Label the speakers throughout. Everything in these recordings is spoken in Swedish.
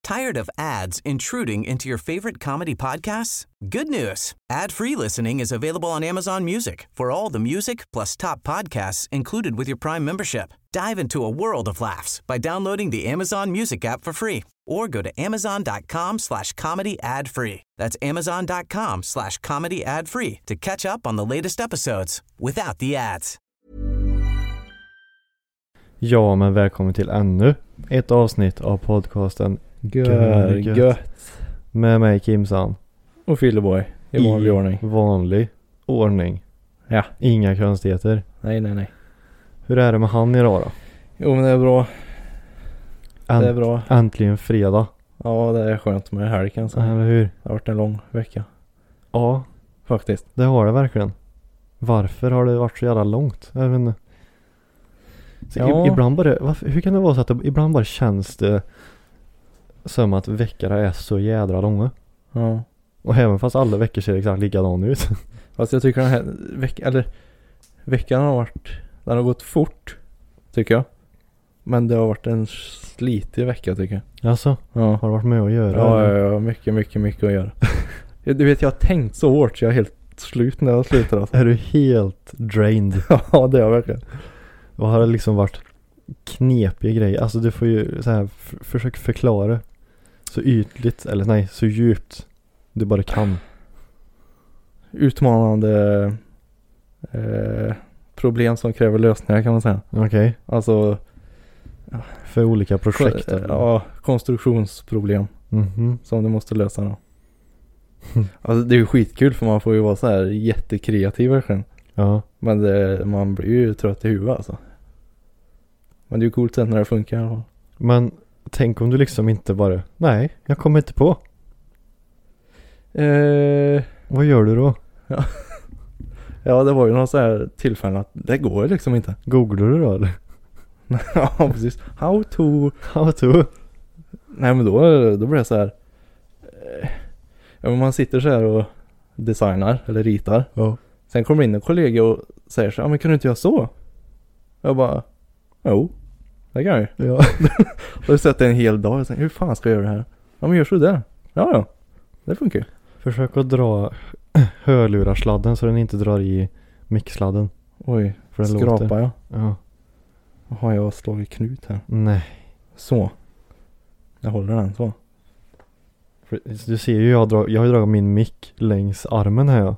Speaker 1: Tired of ads intruding into your favorite comedy podcasts? Good news. Ad-free listening is available on Amazon Music for all the music plus top podcasts included with your Prime membership. Dive into a world of laughs by downloading the Amazon Music app for free or go to amazon.com/comedy ad-free. That's amazon.com/comedy ad-free to catch up on the latest episodes without the ads.
Speaker 2: Ja, men välkommen till ännu ett avsnitt av podcasten
Speaker 3: Gött.
Speaker 2: Med mig Kimsan.
Speaker 3: Och Filleboy i vanlig ordning.
Speaker 2: Vanlig ordning.
Speaker 3: Ja.
Speaker 2: Inga konstigheter.
Speaker 3: Nej.
Speaker 2: Hur är det med han idag då?
Speaker 3: Jo, men det är bra. Det är bra.
Speaker 2: Äntligen fredag.
Speaker 3: Ja, det är skönt med helgen.
Speaker 2: Eller hur?
Speaker 3: Det har varit en lång vecka.
Speaker 2: Ja,
Speaker 3: faktiskt.
Speaker 2: Det har det verkligen. Varför har det varit så jävla långt? Jag vet inte. Så
Speaker 3: ja.
Speaker 2: Ibland bara, hur kan det vara så att ibland bara känns det som att veckorna är så jädra långa?
Speaker 3: Ja.
Speaker 2: Och även fast alla veckor ser exakt likadana ut.
Speaker 3: Fast jag tycker den här veckan den har gått fort, tycker jag. Men det har varit en slitig vecka, tycker jag.
Speaker 2: Alltså,
Speaker 3: ja.
Speaker 2: Har du varit med att göra?
Speaker 3: Ja, mycket att göra. Du vet, jag har tänkt så hårt så jag är helt slut när jag slutar. Alltså.
Speaker 2: Är du helt drained?
Speaker 3: Ja, det är jag verkligen.
Speaker 2: Och har det liksom varit knepig grej? Alltså du får ju så här försök förklara så ytligt, eller nej, så djupt du bara kan.
Speaker 3: Utmanande problem som kräver lösningar, kan man säga.
Speaker 2: Okej.
Speaker 3: Alltså
Speaker 2: för olika projekt.
Speaker 3: Ja, konstruktionsproblem som du måste lösa då. Alltså det är ju skitkul för man får ju vara så här jättekreativ verkligen.
Speaker 2: Ja.
Speaker 3: Men man blir ju trött i huvudet alltså. Men det är ju coolt sen när det funkar.
Speaker 2: Men tänk om du liksom inte bara, nej, jag kommer inte på. Vad gör du då?
Speaker 3: Ja, det var ju någon så här tillfälle att det går liksom inte.
Speaker 2: Googlar du då eller?
Speaker 3: Ja, precis. How to. Nej, men då blir det så här. Ja, men man sitter så här och designar eller ritar.
Speaker 2: Ja.
Speaker 3: Sen kommer in en kollega och säger så här, men kan du inte göra så? Jag bara, jo, det kan jag ju.
Speaker 2: Ja.
Speaker 3: Och jag sätter en hel dag och säger, hur fan ska jag göra det här? Ja, men gör så där. Ja, det funkar ju.
Speaker 2: Försök att dra hörlurarsladden så den inte drar i mixsladden.
Speaker 3: Oj,
Speaker 2: för den
Speaker 3: skrapar
Speaker 2: låter.
Speaker 3: jag?
Speaker 2: Ja.
Speaker 3: Har jag slagit knut här?
Speaker 2: Nej.
Speaker 3: Så. Jag håller den så.
Speaker 2: För, du ser ju, jag har ju dragit min mick längs armen här.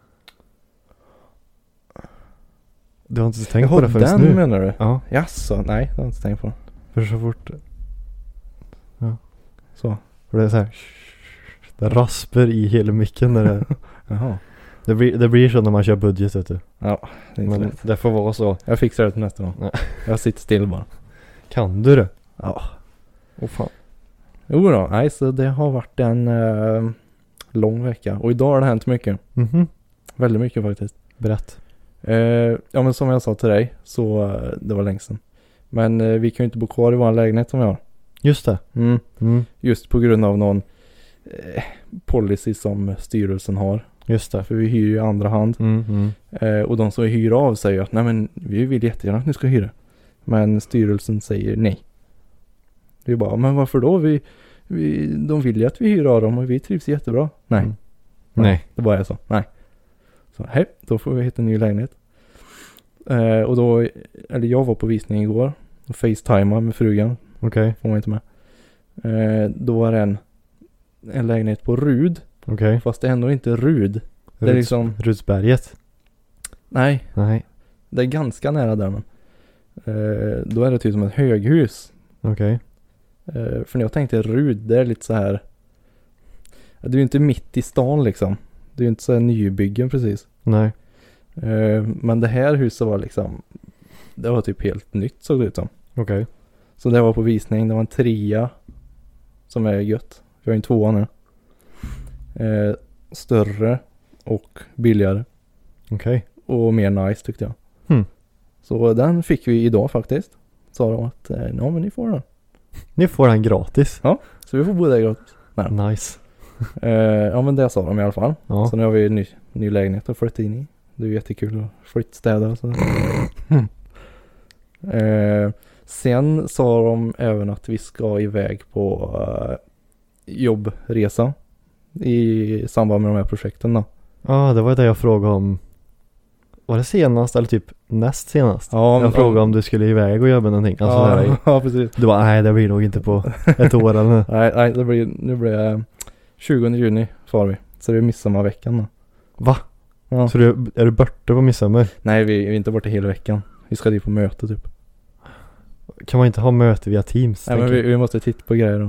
Speaker 2: Du har inte tänkt på det förrän nu?
Speaker 3: Den menar du?
Speaker 2: Ja.
Speaker 3: Jaså, nej, det har jag inte tänkt på.
Speaker 2: För så fort. Ja.
Speaker 3: Så.
Speaker 2: För det är så här. Det rasper i hela micken när det.
Speaker 3: Jaha.
Speaker 2: Det blir så när man kör budget, vet du.
Speaker 3: Ja, det är inte
Speaker 2: men
Speaker 3: lätt.
Speaker 2: Det får vara så.
Speaker 3: Jag fixar det till nästa gång.
Speaker 2: Nej.
Speaker 3: Jag sitter still bara.
Speaker 2: Kan du det?
Speaker 3: Ja.
Speaker 2: Åh fan.
Speaker 3: Jo då, nej, så det har varit en lång vecka. Och idag har det hänt mycket. Väldigt mycket faktiskt.
Speaker 2: Berätt.
Speaker 3: Ja, men som jag sa till dig så det var länge sedan. Men vi kan ju inte bo kvar i vår lägenhet som vi har.
Speaker 2: Just det.
Speaker 3: Just på grund av någon policy som styrelsen har.
Speaker 2: Just det.
Speaker 3: För vi hyr ju i andra hand. Och de som hyr av säger att nej, men vi vill jättegärna att ni ska hyra. Men styrelsen säger nej. Vi bara, men varför då? De vill ju att vi hyr av dem och vi trivs jättebra. Nej.
Speaker 2: Nej.
Speaker 3: Det bara är så. Nej. Så hej, då får vi hitta en ny lägenhet. Och då, eller jag var på visning igår och facetimade med frugan.
Speaker 2: Okej.
Speaker 3: Får man inte med. Då var det en lägenhet på Rud.
Speaker 2: Okej.
Speaker 3: Fast det är ändå inte Rud. Det är liksom
Speaker 2: Rudsberget.
Speaker 3: Nej. Det är ganska nära där, men då är det typ som ett höghus.
Speaker 2: Okej.
Speaker 3: För när jag tänkte Rud, det är lite så här. Det är ju inte mitt i stan liksom. Det är ju inte så här nybyggen precis.
Speaker 2: Nej.
Speaker 3: Men det här huset var liksom, det var typ helt nytt, såg det ut som.
Speaker 2: Okej.
Speaker 3: Så det var på visning. Det var en 3 som är gött. Vi har en 2 nu. Större och billigare.
Speaker 2: Okej.
Speaker 3: Och mer nice tyckte jag. Så den fick vi idag faktiskt. Sa de att ja, men ni får den.
Speaker 2: Ni får den gratis.
Speaker 3: Ja, så vi får bo där gratis. Nej.
Speaker 2: Nice.
Speaker 3: Ja, men det sa de i alla fall.
Speaker 2: Ja.
Speaker 3: Så nu har vi en ny lägenhet att flytta in i. Det är jättekul att flyttstäda och så. Sen sa de även att vi ska iväg på jobbresa i samband med de här projekten då.
Speaker 2: Ja, det var det jag frågade om. Var det senast eller typ näst senast?
Speaker 3: Ja,
Speaker 2: jag frågade om du skulle iväg och jobba någonting. Alltså
Speaker 3: ja, ja, precis.
Speaker 2: Du bara, nej det blir nog inte på ett år eller.
Speaker 3: Nej, nu blir det 20 juni far vi. Så det är midsommarveckan då.
Speaker 2: Va?
Speaker 3: Ja.
Speaker 2: Så är du borta på midsommar?
Speaker 3: Nej, vi är inte borta hela veckan. Vi ska dit på möte typ.
Speaker 2: Kan man inte ha möte via Teams?
Speaker 3: Nej, men vi måste titta på grejer då.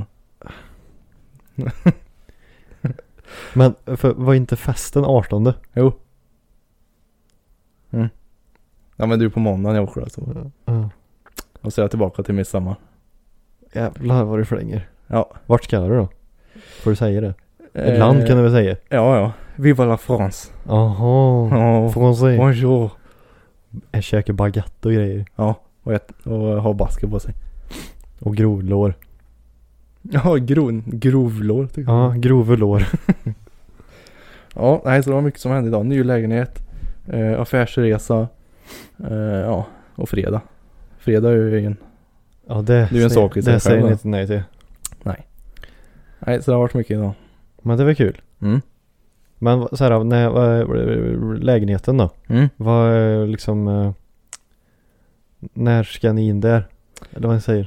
Speaker 2: Men var inte festen 18?
Speaker 3: Jo. Mm. Ja, men du på måndagen jag åker alltså. Och så är jag tillbaka till midsommar.
Speaker 2: Jävlar vad du förlänger.
Speaker 3: Ja.
Speaker 2: Vart ska du då? Får du säga det? Ett land kan du väl säga?
Speaker 3: Ja. Viva la France.
Speaker 2: Jaha. Français.
Speaker 3: Bonjour.
Speaker 2: Jag käkar baguette och grejer.
Speaker 3: Ja. Och har basker på sig.
Speaker 2: Och grovlår.
Speaker 3: Ja, grovlår tycker jag.
Speaker 2: Ja, grovlår.
Speaker 3: Ja, nej, så det var mycket som hände idag. Ny lägenhet. Affärsresa. Ja, och fredag. Fredag är ju ingen...
Speaker 2: Ja, det är
Speaker 3: en sak i sig.
Speaker 2: Det säger ni inte nej till.
Speaker 3: Nej, så det har varit mycket idag.
Speaker 2: Men det var kul.
Speaker 3: Mm.
Speaker 2: Men så här, lägenheten då?
Speaker 3: Mm.
Speaker 2: Vad liksom... när ska ni in där? Eller vad ni säger?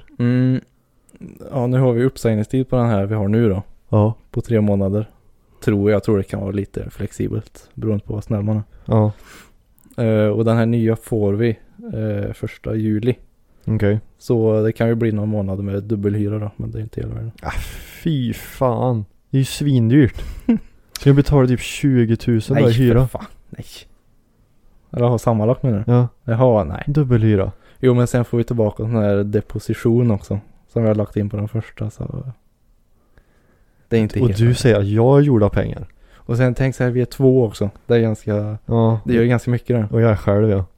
Speaker 3: Ja, nu har vi uppsägningstid på den här vi har nu då.
Speaker 2: Ja.
Speaker 3: På 3 månader. Jag tror det kan vara lite flexibelt. Beroende på vad snäll man är.
Speaker 2: Ja.
Speaker 3: Och den här nya får vi 1 juli.
Speaker 2: Okej.
Speaker 3: Så det kan ju bli några månader med dubbelhyra då. Men det är inte hela världen.
Speaker 2: Fy fan. Det är ju svindyrt. Ska jag betala typ 20 000 bara i hyra?
Speaker 3: Nej, fan. Nej. Eller ha sammanlagt med det.
Speaker 2: Ja.
Speaker 3: Jaha, nej.
Speaker 2: Dubbelhyra.
Speaker 3: Jo, men sen får vi tillbaka den här deposition också. Som vi har lagt in på den första. Så det är inte
Speaker 2: och
Speaker 3: helt
Speaker 2: du säger att jag är gjord av pengar.
Speaker 3: Och sen tänk så här, vi är 2 också. Det är ganska...
Speaker 2: Ja.
Speaker 3: Det gör ganska mycket det.
Speaker 2: Och jag är själv, ja.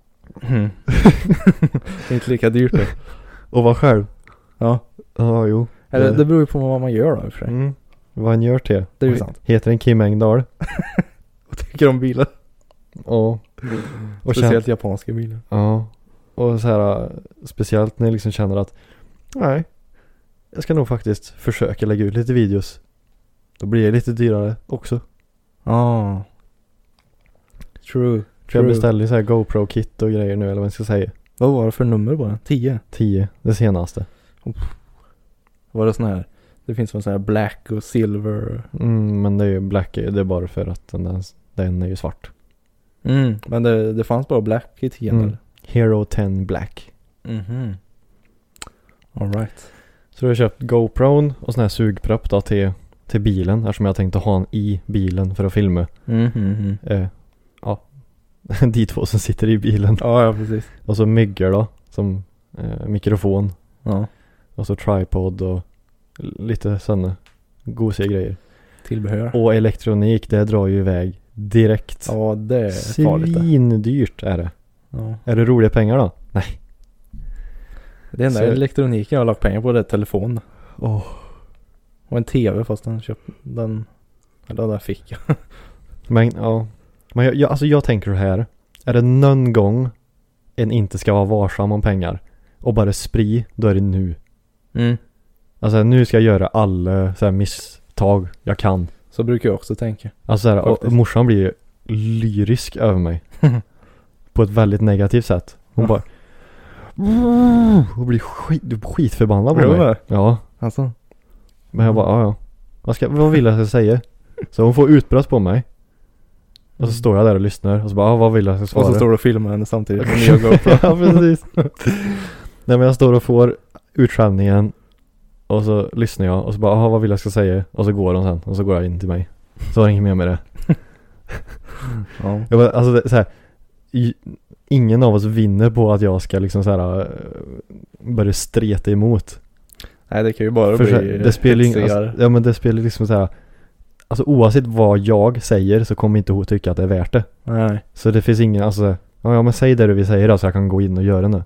Speaker 3: Det är inte lika dyrt det.
Speaker 2: Och var själv?
Speaker 3: Ja.
Speaker 2: Ja, jo.
Speaker 3: Eller det beror ju på vad man gör då i och för sig.
Speaker 2: Mm. Vad han gör till.
Speaker 3: Det är ju sant.
Speaker 2: Heter den Kim Engdahl?
Speaker 3: Och tycker om bilar.
Speaker 2: Ja. Och
Speaker 3: speciellt japanska bilar.
Speaker 2: Ja. Och så här, speciellt när jag liksom känner att nej, jag ska nog faktiskt försöka lägga ut lite videos. Då blir det lite dyrare också.
Speaker 3: Ja. True.
Speaker 2: Jag beställde så här GoPro-kit och grejer nu, eller vad jag ska säga.
Speaker 3: Vad var det för nummer på den? 10?
Speaker 2: 10, det senaste.
Speaker 3: Var det sån här? Det finns väl sån här black och silver.
Speaker 2: Men det är ju black, det är bara för att den är ju svart.
Speaker 3: Men det fanns bara black i 10 eller?
Speaker 2: Hero 10 Black.
Speaker 3: All right.
Speaker 2: Så jag har köpt GoPro och sån här sugpropp då till bilen, eftersom jag tänkte ha en i bilen för att filma. Ja. De 2 som sitter i bilen.
Speaker 3: Ja, precis.
Speaker 2: Och så myggor då, som mikrofon.
Speaker 3: Ja.
Speaker 2: Och så tripod och lite sådana gosiga grejer.
Speaker 3: Tillbehör.
Speaker 2: Och elektronik, det drar ju iväg direkt.
Speaker 3: Ja, det är farligt.
Speaker 2: Svindyrt är det.
Speaker 3: Ja.
Speaker 2: Är det roliga pengar då? Nej.
Speaker 3: Det enda elektroniken jag har lagt pengar på det är telefon. Och en tv, fast den köpte den. Eller där fick jag.
Speaker 2: Men ja. Men jag tänker här. Är det någon gång en inte ska vara varsam om pengar och bara spri, då är det nu. Alltså nu ska jag göra alla så här misstag jag kan.
Speaker 3: Så brukar jag också tänka.
Speaker 2: Alltså så här, och morsan blir ju lyrisk över mig. På ett väldigt negativt sätt. Hon bara hon blir skitförbannad på mig. Ja.
Speaker 3: Alltså.
Speaker 2: Men jag bara, ja. Vad vill jag ska säga? Så hon får utbrott på mig. Och så står jag där och lyssnar. Och så bara, vad vill jag ska svara?
Speaker 3: Och så står du och filmar henne samtidigt.
Speaker 2: Ja, precis. Nej, men jag står och får utskällningen. Och så lyssnar jag. Och så bara, vad vill jag ska säga? Och så går hon sen. Och så går jag in till mig. Så var det inget mer med det.
Speaker 3: Ja.
Speaker 2: Jag bara, alltså det, så här, ingen av oss vinner på att jag ska liksom så här börja streta emot.
Speaker 3: Nej, det kan ju bara bli
Speaker 2: det spelar ju ja, men det spelar liksom så här. Alltså oavsett vad jag säger så kommer inte hon tycka att det är värt det.
Speaker 3: Nej.
Speaker 2: Så det finns ingen, alltså ja men säg det du vill säga då så jag kan gå in och göra det.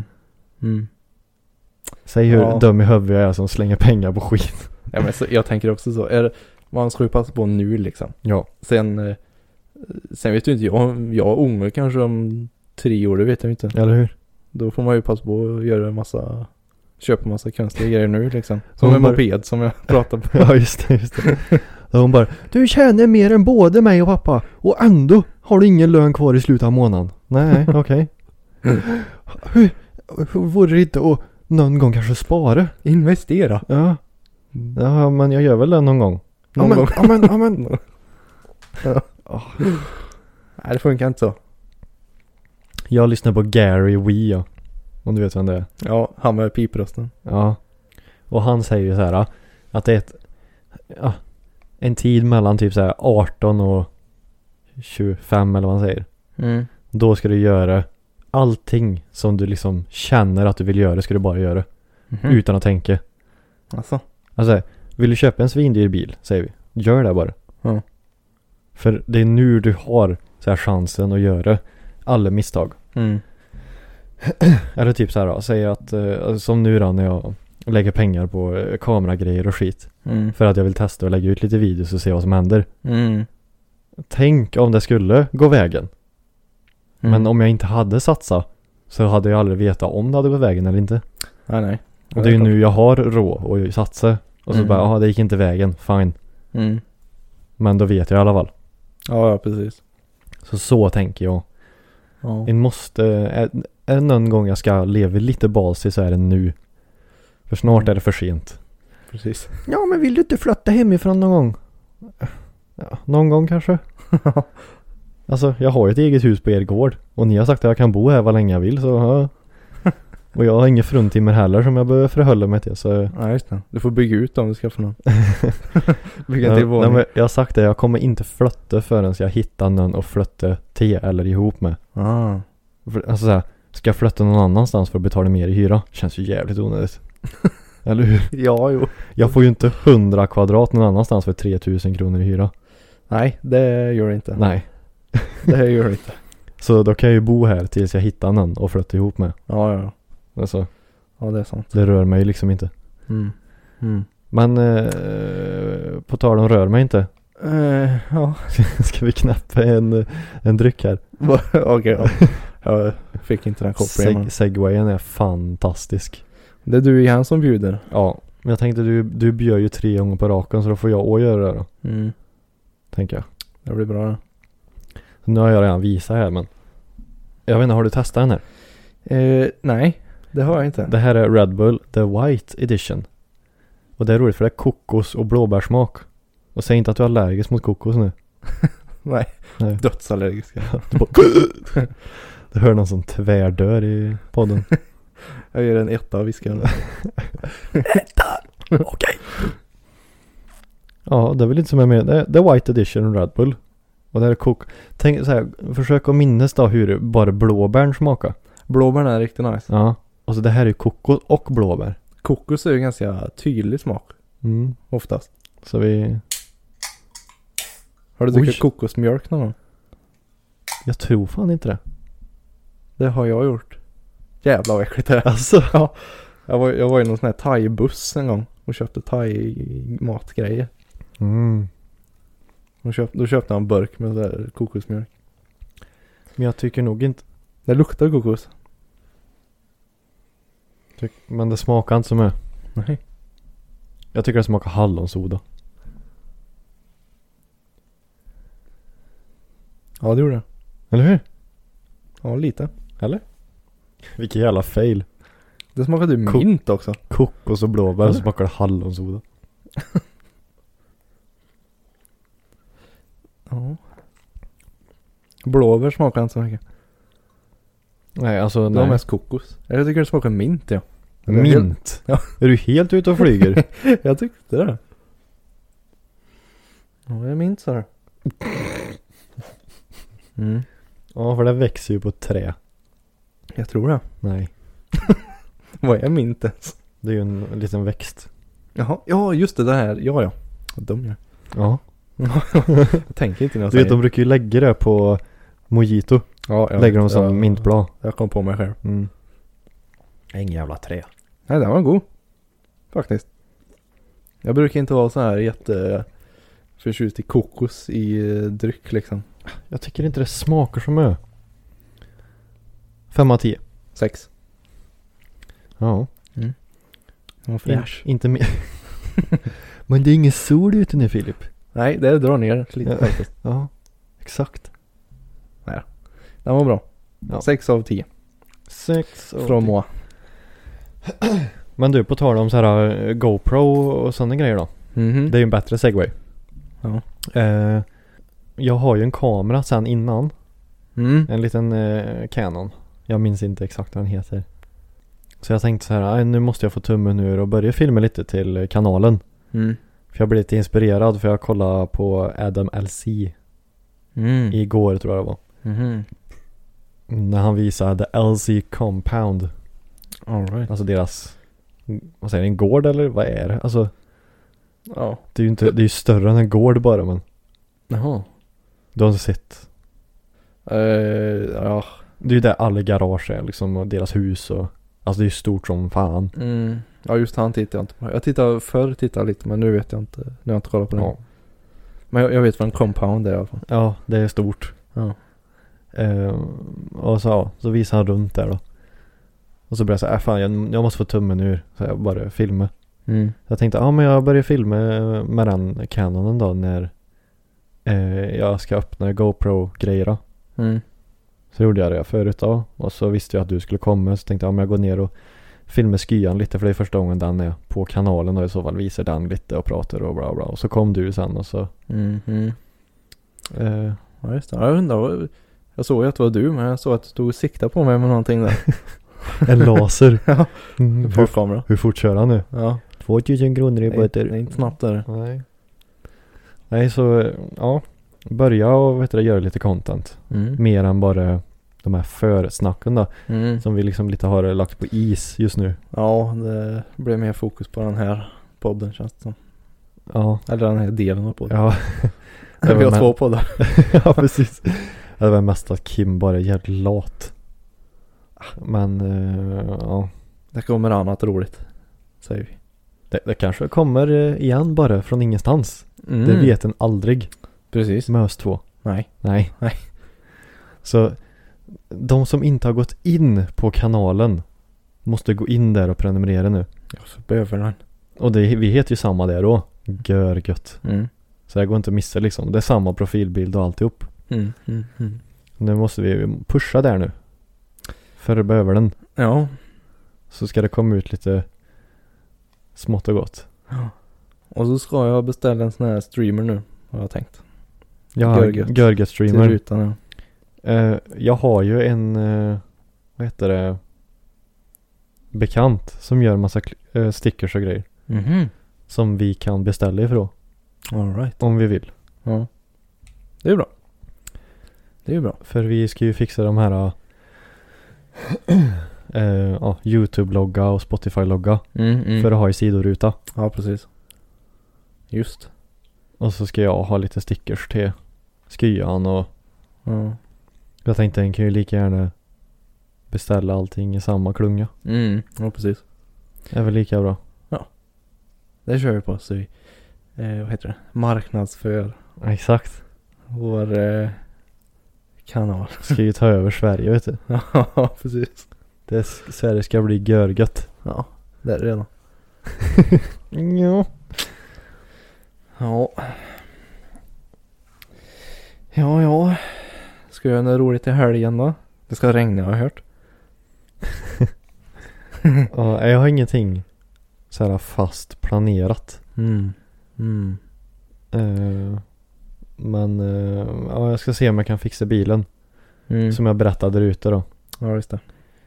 Speaker 2: Säg hur dum i huvudet jag är som slänger pengar på skit.
Speaker 3: Ja, men så, jag tänker också så. Man ska ju passa på nu liksom.
Speaker 2: Ja.
Speaker 3: Sen vet ju inte jag är unge kanske om 3 år, det vet jag inte.
Speaker 2: Eller hur?
Speaker 3: Då får man ju passa på att göra en massa köper massa konstiga grejer nu liksom. Som en moped som jag pratar på.
Speaker 2: Ja, just det. Och hon bara, du tjänar mer än både mig och pappa. Och ändå har du ingen lön kvar i slutet av månaden. Nej, okej. Hur vore det inte att någon gång kanske spara?
Speaker 3: Investera.
Speaker 2: Ja. Ja, men jag gör väl det någon gång. Amen.
Speaker 3: Ja. Nej, det funkar inte så.
Speaker 2: Jag lyssnar på Gary Wee, ja. Om du vet vem det är.
Speaker 3: Ja, han med piprösten.
Speaker 2: Ja. Och han säger ju så här att det är en tid mellan typ så här 18 och 25 eller vad han säger.
Speaker 3: Mm.
Speaker 2: Då ska du göra allting som du liksom känner att du vill göra, ska du bara göra. Utan att tänka. Alltså, vill du köpa en svindyr bil, säger vi. Gör det bara.
Speaker 3: Ja.
Speaker 2: För det är nu du har så här chansen att göra alla misstag.
Speaker 3: Mm.
Speaker 2: Eller typ så här då, säg att som nu då när jag lägger pengar på kameragrejer och skit. För att jag vill testa och lägga ut lite videos och se vad som händer. Tänk om det skulle gå vägen. Men om jag inte hade satsat så hade jag aldrig vetat om det hade gått vägen eller inte.
Speaker 3: Nej.
Speaker 2: Och det är ju nu jag har råd att satsa. Och så bara, det gick inte vägen, fine. Men då vet jag i alla fall.
Speaker 3: Ja, precis.
Speaker 2: Så tänker jag.
Speaker 3: Ja.
Speaker 2: En måste, är det någon gång jag ska leva lite basis så är det nu. För snart är det för sent.
Speaker 3: Precis.
Speaker 2: Ja, men vill du inte flytta hemifrån någon gång? Ja, någon gång kanske. Alltså, jag har ju ett eget hus på er gård. Och ni har sagt att jag kan bo här vad länge jag vill. Så, ja. Och jag har inga fruntimmer heller som jag behöver förhålla mig till. Så...
Speaker 3: Ja, just det. Du får bygga ut om du ska få någon.
Speaker 2: Jag har sagt det, jag kommer inte flytta förrän jag hittar någon och flytta till eller ihop med. Alltså så här, ska jag flytta någon annanstans för att betala mer i hyra? Känns ju jävligt onödigt. Eller hur?
Speaker 3: Ja, jo.
Speaker 2: Jag får ju inte 100 kvadrat någon annanstans för 3000 kronor i hyra.
Speaker 3: Nej, det gör det inte.
Speaker 2: Nej.
Speaker 3: Det gör det inte.
Speaker 2: Så då kan jag ju bo här tills jag hittar någon och flytta ihop med.
Speaker 3: Ja.
Speaker 2: Alltså,
Speaker 3: ja, det är sant.
Speaker 2: Det rör mig liksom inte. Men på tal om rör mig inte.
Speaker 3: Ja.
Speaker 2: Ska vi knäppa en dryck här?
Speaker 3: Okej, ja. Jag fick inte den kopplingen.
Speaker 2: Segwayen är fantastisk.
Speaker 3: Det är du igen som bjuder.
Speaker 2: Ja, men jag tänkte du bjöd ju 3 gånger på raken så då får jag göra det då. Tänker jag.
Speaker 3: Det blir bra.
Speaker 2: Nu har jag redan visat här, men jag vet inte, har du testat den här?
Speaker 3: Nej, det har jag inte.
Speaker 2: Det här är Red Bull The White Edition. Och det är roligt för det är kokos och blåbärssmak. Och säg inte att du är allergisk mot kokos nu.
Speaker 3: Nej. Dödsallergisk.
Speaker 2: Du hör någon som tvärdör i podden.
Speaker 3: Jag ger en 1 av viskan.
Speaker 2: 1! Okej. Ja, det är väl inte som jag menar. Det är White Edition Red Bull. Och det är tänk så här, försök att minnas då hur bara blåbären smakar.
Speaker 3: Blåbären är riktigt nice.
Speaker 2: Ja. Och så det här är kokos och blåbär.
Speaker 3: Kokos är ju ganska tydlig smak. Oftast.
Speaker 2: Så vi...
Speaker 3: Har du druckit kokosmjölk någon gång?
Speaker 2: Jag tror fan inte det.
Speaker 3: Det har jag gjort. Jävla äckligt det.
Speaker 2: Alltså.
Speaker 3: Ja. Jag var i någon sån här thai-buss en gång och köpte thai-matgrejer. Då köpte han en burk med där kokosmjölk.
Speaker 2: Men jag tycker nog inte...
Speaker 3: Det luktar kokos.
Speaker 2: Men det smakar inte som är.
Speaker 3: Nej.
Speaker 2: Jag tycker det smakar hallonsoda.
Speaker 3: Ja, det gjorde det.
Speaker 2: Eller hur?
Speaker 3: Ja, lite.
Speaker 2: Eller? Vilken jävla fail.
Speaker 3: Det smakade ju mint också.
Speaker 2: Kokos och blåbär och smakar hallonsoda.
Speaker 3: Ja. Blåbär smakar inte så mycket.
Speaker 2: Nej, alltså
Speaker 3: det var mest kokos. Jag tycker det smakar mint, ja.
Speaker 2: Mint?
Speaker 3: Ja.
Speaker 2: Är du helt ute och flyger?
Speaker 3: Jag tyckte det. Ja, det är mint så här.
Speaker 2: Ja, för det växer ju på ett trä.
Speaker 3: Jag tror det.
Speaker 2: Nej.
Speaker 3: Vad är mint ens?
Speaker 2: Det är ju en liten växt.
Speaker 3: Jaha, ja just det här. Ja. Dum jag.
Speaker 2: Ja.
Speaker 3: Jag tänker inte när jag
Speaker 2: säger. Du vet, de brukar ju lägga det på mojito.
Speaker 3: Ja,
Speaker 2: lägger dem som mintblad.
Speaker 3: Jag kom på mig själv.
Speaker 2: Ingen jävla trä.
Speaker 3: Nej, den var god. Faktiskt. Jag brukar inte vara så här förtjust i kokos i dryck liksom.
Speaker 2: Jag tycker inte det smakar som ö. 5 av 10.
Speaker 3: 6.
Speaker 2: Ja.
Speaker 3: Ja, fräsch.
Speaker 2: Inte mer. Men det är ingen sol ute nu, Filip.
Speaker 3: Nej, det drar ner lite faktiskt.
Speaker 2: Ja, exakt.
Speaker 3: Nej, den var bra.
Speaker 2: Ja.
Speaker 3: 6 av 10.
Speaker 2: 6
Speaker 3: Från Moa.
Speaker 2: Men du, på tal om så här GoPro och sådana grejer då.
Speaker 3: Mhm.
Speaker 2: Det är ju en bättre segway.
Speaker 3: Ja.
Speaker 2: Jag har ju en kamera sen innan.
Speaker 3: Mm.
Speaker 2: En liten Canon. Jag minns inte exakt vad den heter. Så jag tänkte så här, nu måste jag få tummen ur och börja filma lite till kanalen.
Speaker 3: Mm.
Speaker 2: För jag blev lite inspirerad för jag kollade på Adam LC igår, tror jag det var.
Speaker 3: Mhm.
Speaker 2: När han visade LC Compound.
Speaker 3: All right.
Speaker 2: Alltså deras, vad säger det, en gård eller vad är det? Alltså
Speaker 3: Ja.
Speaker 2: det är ju inte, det är ju större än en gård bara, men
Speaker 3: Jaha.
Speaker 2: du har inte sett.
Speaker 3: Ja.
Speaker 2: Det är ju där alla garage är liksom, och deras hus och alltså det är ju stort som fan.
Speaker 3: Mm. Ja, just han tittar jag inte på. Jag tittade lite, men nu vet jag inte. Nu har jag inte kollat på det.
Speaker 2: Ja.
Speaker 3: Men jag vet vad en compound är i alla fall.
Speaker 2: Ja, det är stort.
Speaker 3: Ja.
Speaker 2: Och så visar han runt där då. Och så började jag säga, fan jag måste få tummen ur. Så jag bara filma.
Speaker 3: Mm.
Speaker 2: Jag tänkte, men jag börjar filma med den Canonen då när jag ska öppna GoPro-grejer då.
Speaker 3: Mm.
Speaker 2: Så gjorde jag det förut då. Och så visste jag att du skulle komma. Så tänkte jag, jag går ner och filmar skyan lite. För det är första gången den är på kanalen. Och i så fall visar den lite och pratar och bla bla. Och så kom du sen och så.
Speaker 3: Ja, just det. Jag undrar, jag såg ju att det var du, men jag såg att du stod och siktade på mig med någonting där.
Speaker 2: En laser.
Speaker 3: Ja.
Speaker 2: Hur,
Speaker 3: kamera.
Speaker 2: hur fort kör han nu?
Speaker 3: Ja.
Speaker 2: 2000 kronor i böter.
Speaker 3: Det är inte snabbt där.
Speaker 2: Nej, så ja. Börja och göra lite content. Mer än bara de här försnacken då. Som vi liksom lite har lagt på is just nu.
Speaker 3: Ja, det blev mer fokus på den här podden, känns det som.
Speaker 2: Ja.
Speaker 3: Eller den här delen av podden.
Speaker 2: Ja.
Speaker 3: Vi har 2 poddar.
Speaker 2: Ja, precis. Det var mest att Kim bara är jävligt lat. Men ja.
Speaker 3: Det kommer annat roligt, säger vi.
Speaker 2: Det kanske kommer igen bara från ingenstans. Det vet en aldrig.
Speaker 3: Precis.
Speaker 2: Med oss 2.
Speaker 3: Nej.
Speaker 2: Så de som inte har gått in på kanalen måste gå in där och prenumerera nu.
Speaker 3: Ja, så behöver den.
Speaker 2: Och vi heter ju samma där då. Görgött. Så det går inte att missa liksom. Det är samma profilbild och alltihop. Nu måste vi pusha där nu. För det behöver den.
Speaker 3: Ja.
Speaker 2: Så ska det komma ut lite smått och gott.
Speaker 3: Ja. Och så ska jag beställa en sån här streamer nu, har jag tänkt.
Speaker 2: Ja, Görgött streamer.
Speaker 3: Till rutan, ja.
Speaker 2: Jag har ju en vad heter det, bekant som gör massa stickers och grejer. Som vi kan beställa ifrån.
Speaker 3: All right.
Speaker 2: Om vi vill.
Speaker 3: Ja. Det är bra. Det är bra.
Speaker 2: För vi ska ju fixa de här YouTube-logga och Spotify-logga. För att ha i sidoruta.
Speaker 3: Ja, precis. Just.
Speaker 2: Och så ska jag ha lite stickers till skyan och jag tänkte en kan ju lika gärna beställa allting i samma klunga.
Speaker 3: Ja, precis.
Speaker 2: Det är väl lika bra.
Speaker 3: Ja. Det kör vi på, så vi vad heter det? Marknadsför.
Speaker 2: Exakt.
Speaker 3: Vår kanal.
Speaker 2: Ska ju ta över Sverige, vet du.
Speaker 3: Ja, precis.
Speaker 2: Sverige ska bli görgött.
Speaker 3: Ja, det är det redan.
Speaker 2: Ja.
Speaker 3: Ja. Ja. Ska jag göra något roligt i helgen då? Det ska regna, har jag hört.
Speaker 2: Ja, jag har ingenting så här fast planerat. Men ja, jag ska se om jag kan fixa bilen. Som jag berättade där ute då.
Speaker 3: Ja, just det.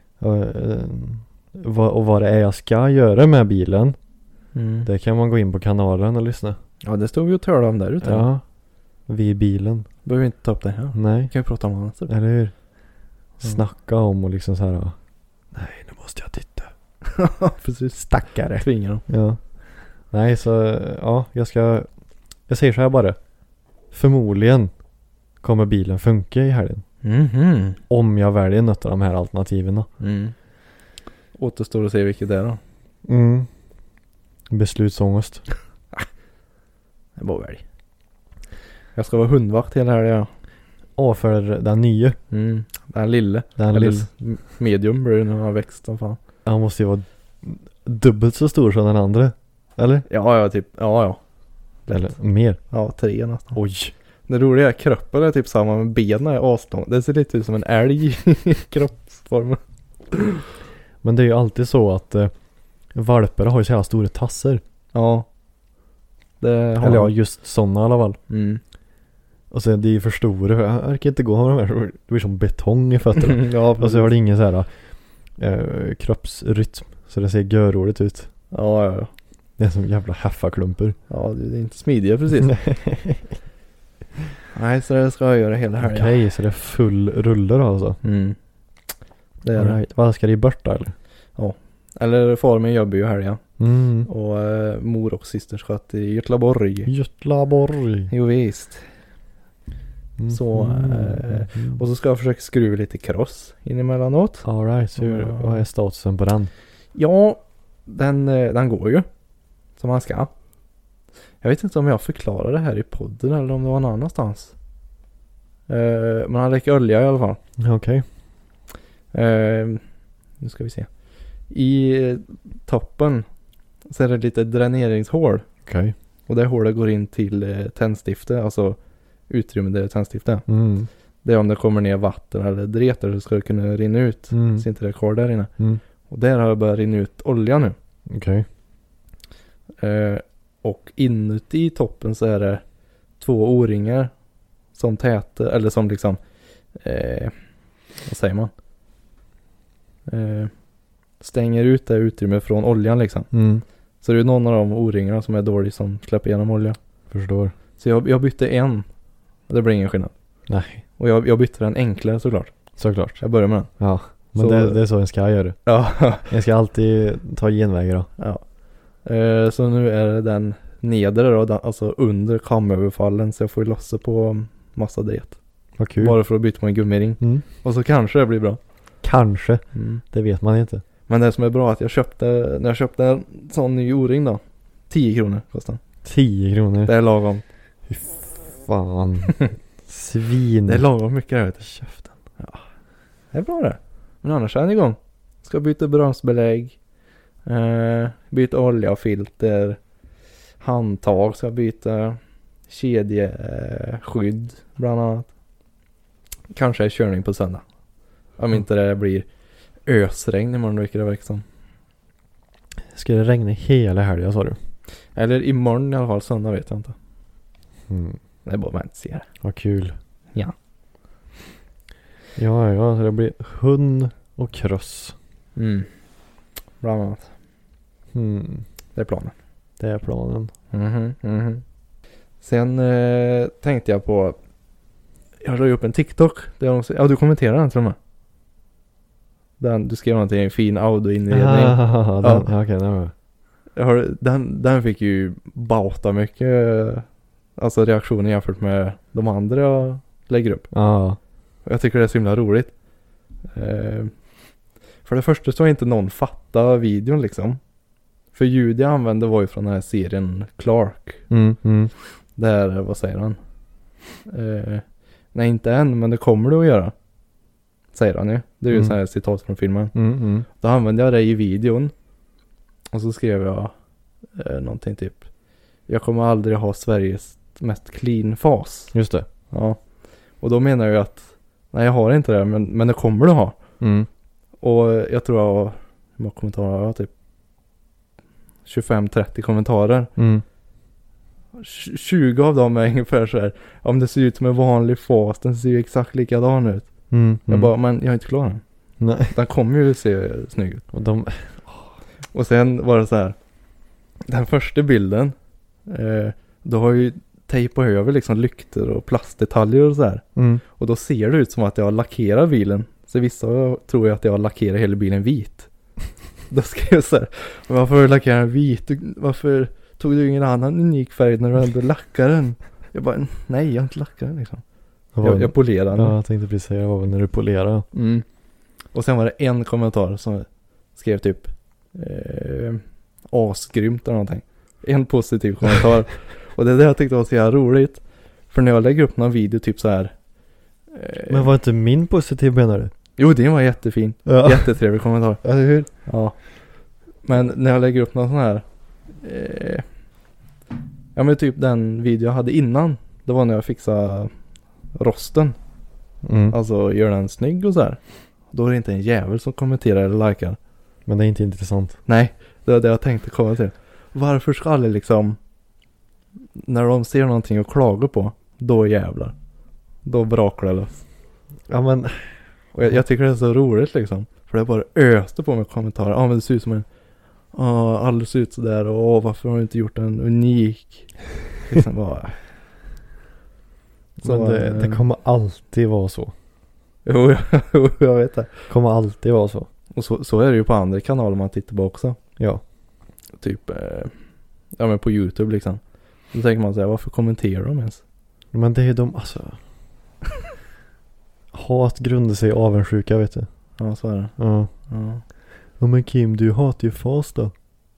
Speaker 2: Och vad det är jag ska göra med bilen. Det kan man gå in på kanalen och lyssna.
Speaker 3: Ja, det stod vi och talade om där ute.
Speaker 2: Ja, vi i bilen.
Speaker 3: Behöver vi inte ta upp det här.
Speaker 2: Nej.
Speaker 3: Kan vi prata om annat?
Speaker 2: Eller hur? Snacka om och liksom så här. Nej, nu måste jag titta.
Speaker 3: Precis.
Speaker 2: Stackare.
Speaker 3: Tvingar dem.
Speaker 2: Ja. Nej, så ja, jag säger så här bara. Förmodligen kommer bilen funka i helgen. Om jag väljer något av de här alternativen.
Speaker 3: Återstår att se vilket det är då.
Speaker 2: Beslutsångest.
Speaker 3: Det var väl. Jag ska vara hundvakt hela helgen. Ja.
Speaker 2: Och för den nya.
Speaker 3: Den lille.
Speaker 2: Den lille.
Speaker 3: Medium blir det när han har växt som fan.
Speaker 2: Han måste ju vara dubbelt så stor som den andra. Eller?
Speaker 3: Ja, typ. Ja.
Speaker 2: Eller mer.
Speaker 3: Ja, 3 nästan.
Speaker 2: Oj.
Speaker 3: Det roliga är kroppen är typ samma, men benen är aslång. Det ser lite ut som en älg i kroppsformen.
Speaker 2: Men det är ju alltid så att valpar har ju så här stora tassar.
Speaker 3: Ja. Det har
Speaker 2: Eller ja, just sådana i alla fall.
Speaker 3: Mm.
Speaker 2: Och så är de för stora. Jag kan inte gå med de här. Det blir som betong i fötterna.
Speaker 3: Ja,
Speaker 2: och så har det ingen så här kroppsrytm. Så det ser görroligt ut.
Speaker 3: Ja.
Speaker 2: Det är som jävla häffaklumpar.
Speaker 3: Ja, det är inte smidiga precis. Nej, så det ska jag göra hela helgen.
Speaker 2: Okej, så det är full rulle då alltså.
Speaker 3: Mm. Det är det.
Speaker 2: Vad ska det bort då eller?
Speaker 3: Ja. Eller far min jobbar ju helgen.
Speaker 2: Mm.
Speaker 3: Och mor och syster ska till Göteborg.
Speaker 2: Göteborg.
Speaker 3: Jo visst. Så, och så ska jag försöka skruva lite kross in emellanåt.
Speaker 2: All right, så vad är statusen på den?
Speaker 3: Ja, den går ju som man ska. Jag vet inte om jag förklarar det här i podden eller om det var någon annanstans. Men han räcker olja i alla fall.
Speaker 2: Okej.
Speaker 3: Nu ska vi se. I toppen så är det lite dräneringshål.
Speaker 2: Okej.
Speaker 3: Och det hålet går in till tändstiftet, alltså utrymme där det är tändstiftet.
Speaker 2: Mm.
Speaker 3: Det är om det kommer ner vatten eller dreter så ska det kunna rinna ut.
Speaker 2: Mm.
Speaker 3: Så inte det är kvar där inne.
Speaker 2: Mm.
Speaker 3: Och där har jag börjat rinna ut olja nu.
Speaker 2: Okej.
Speaker 3: Och inuti toppen så är det 2 O-ringar som täter, eller som liksom vad säger man? Stänger ut det utrymme från oljan liksom.
Speaker 2: Mm.
Speaker 3: Så det är någon av de O-ringarna som är dålig som släpper igenom olja.
Speaker 2: Förstår.
Speaker 3: Så jag bytte en. Och det blir ingen skillnad.
Speaker 2: Nej.
Speaker 3: Och jag bytte den enklare såklart.
Speaker 2: Såklart.
Speaker 3: Jag börjar med den.
Speaker 2: Ja. Men
Speaker 3: Så,
Speaker 2: det är så en ska göra.
Speaker 3: Ja.
Speaker 2: Jag ska alltid ta genvägar då.
Speaker 3: Ja. Så nu är det den nedre då, alltså under kamöverfallen, så jag får ju lossa på massa dret.
Speaker 2: Vad kul.
Speaker 3: Bara för att byta på en gummiring.
Speaker 2: Mm.
Speaker 3: Och så kanske det blir bra.
Speaker 2: Kanske. Det vet man inte.
Speaker 3: Men det som är bra är att när jag köpte en sån ny O-ring då, 10 kronor kostar.
Speaker 2: 10 kronor.
Speaker 3: Det är lagom.
Speaker 2: Fan. Svin.
Speaker 3: Det är lagom mycket där, vet du.
Speaker 2: Käften.
Speaker 3: Ja. Det är bra det. Men annars är den igång. Ska byta bromsbelägg. Byta olja och filter. Handtag ska byta. Kedjeskydd bland annat. Kanske är körning på söndag. Om inte det blir ösregn imorgon, vilket det verkar som.
Speaker 2: Ska det regna hela helgen, sa du?
Speaker 3: Eller imorgon i alla fall, söndag vet jag inte. Det är bara man inte ser.
Speaker 2: Vad kul.
Speaker 3: Ja.
Speaker 2: Ja, så det blir hund och kross.
Speaker 3: Bland annat. Det är planen.
Speaker 2: Det är planen.
Speaker 3: Sen tänkte jag på, jag la upp en TikTok där du kommenterade den, tror jag. Du skrev någonting, en fin audio-inredning. Den fick ju bauta mycket reaktioner jämfört med de andra jag lägger upp. Jag tycker det är så himla roligt. För det första så har inte någon fattat videon liksom. För ljud jag använde var ju från den här serien Clark. Där, vad säger han? Nej, inte än, men det kommer du att göra. Säger han ju. Det är ju så här citat från filmen. Då använde jag det i videon. Och så skrev jag någonting typ: jag kommer aldrig ha Sveriges mest clean fas.
Speaker 2: Just det.
Speaker 3: Ja. Och då menar jag att nej, jag har inte det, men det kommer du ha. Och jag tror jag har kommentarer, typ 25-30 kommentarer. 20 av dem är ungefär så här: om det ser ut som en vanlig fas, den ser ju exakt likadan ut. Jag bara, men jag är inte klar än.
Speaker 2: Nej.
Speaker 3: Den kommer ju se snygg ut. Och sen var det så här: den första bilden, då har ju tejpat över liksom lyktor och plastdetaljer och så här. Och då ser det ut som att jag har lackerat bilen. Så vissa tror ju att jag har lackerat hela bilen vit. Då skrev jag så här: varför har du lackerat den vit? Varför tog du ingen annan unik färg när du ändå lackade den? Jag bara, nej, jag har inte lackat den liksom. Jag polerade den.
Speaker 2: Ja, jag tänkte precis säga, det var väl när du polerade.
Speaker 3: Och sen var det en kommentar som skrev typ asgrymt eller någonting. En positiv kommentar. Och det är det jag tyckte var så jävla roligt. För när jag lägger upp någon video typ så här.
Speaker 2: Men var inte min positiv, menar du?
Speaker 3: Jo, det var jättefin. Ja. Jättetrevlig kommentar.
Speaker 2: Eller hur?
Speaker 3: Ja. Men när jag lägger upp någon sån här ja men typ den video jag hade innan, det var när jag fixade rosten. Alltså gör den snygg och så här. Då är det inte en jävel som kommenterar eller likar.
Speaker 2: Men det är inte intressant.
Speaker 3: Nej, det var det jag tänkte komma till. Varför ska alla liksom, när de ser någonting att klaga på, då jävlar. Då brakar det lös.
Speaker 2: Ja men,
Speaker 3: och jag tycker det är så roligt liksom. För det bara öste på med kommentarer. Ja men det ser ut som en, alla ser ut sådär. Och varför har du inte gjort en unik? Liksom bara.
Speaker 2: Så men det kommer alltid vara så.
Speaker 3: Jo, jag vet det.
Speaker 2: Kommer alltid vara så.
Speaker 3: Och så är det ju på andra kanaler man tittar på också.
Speaker 2: Ja.
Speaker 3: Typ, ja men på YouTube liksom. Då tänker man säga, varför kommenterar de ens?
Speaker 2: Men det är de, alltså. Hat grundar sig i avundsjuka, vet du.
Speaker 3: Ja, så är det.
Speaker 2: Ja. Ja men Kim, du hatar ju fas då.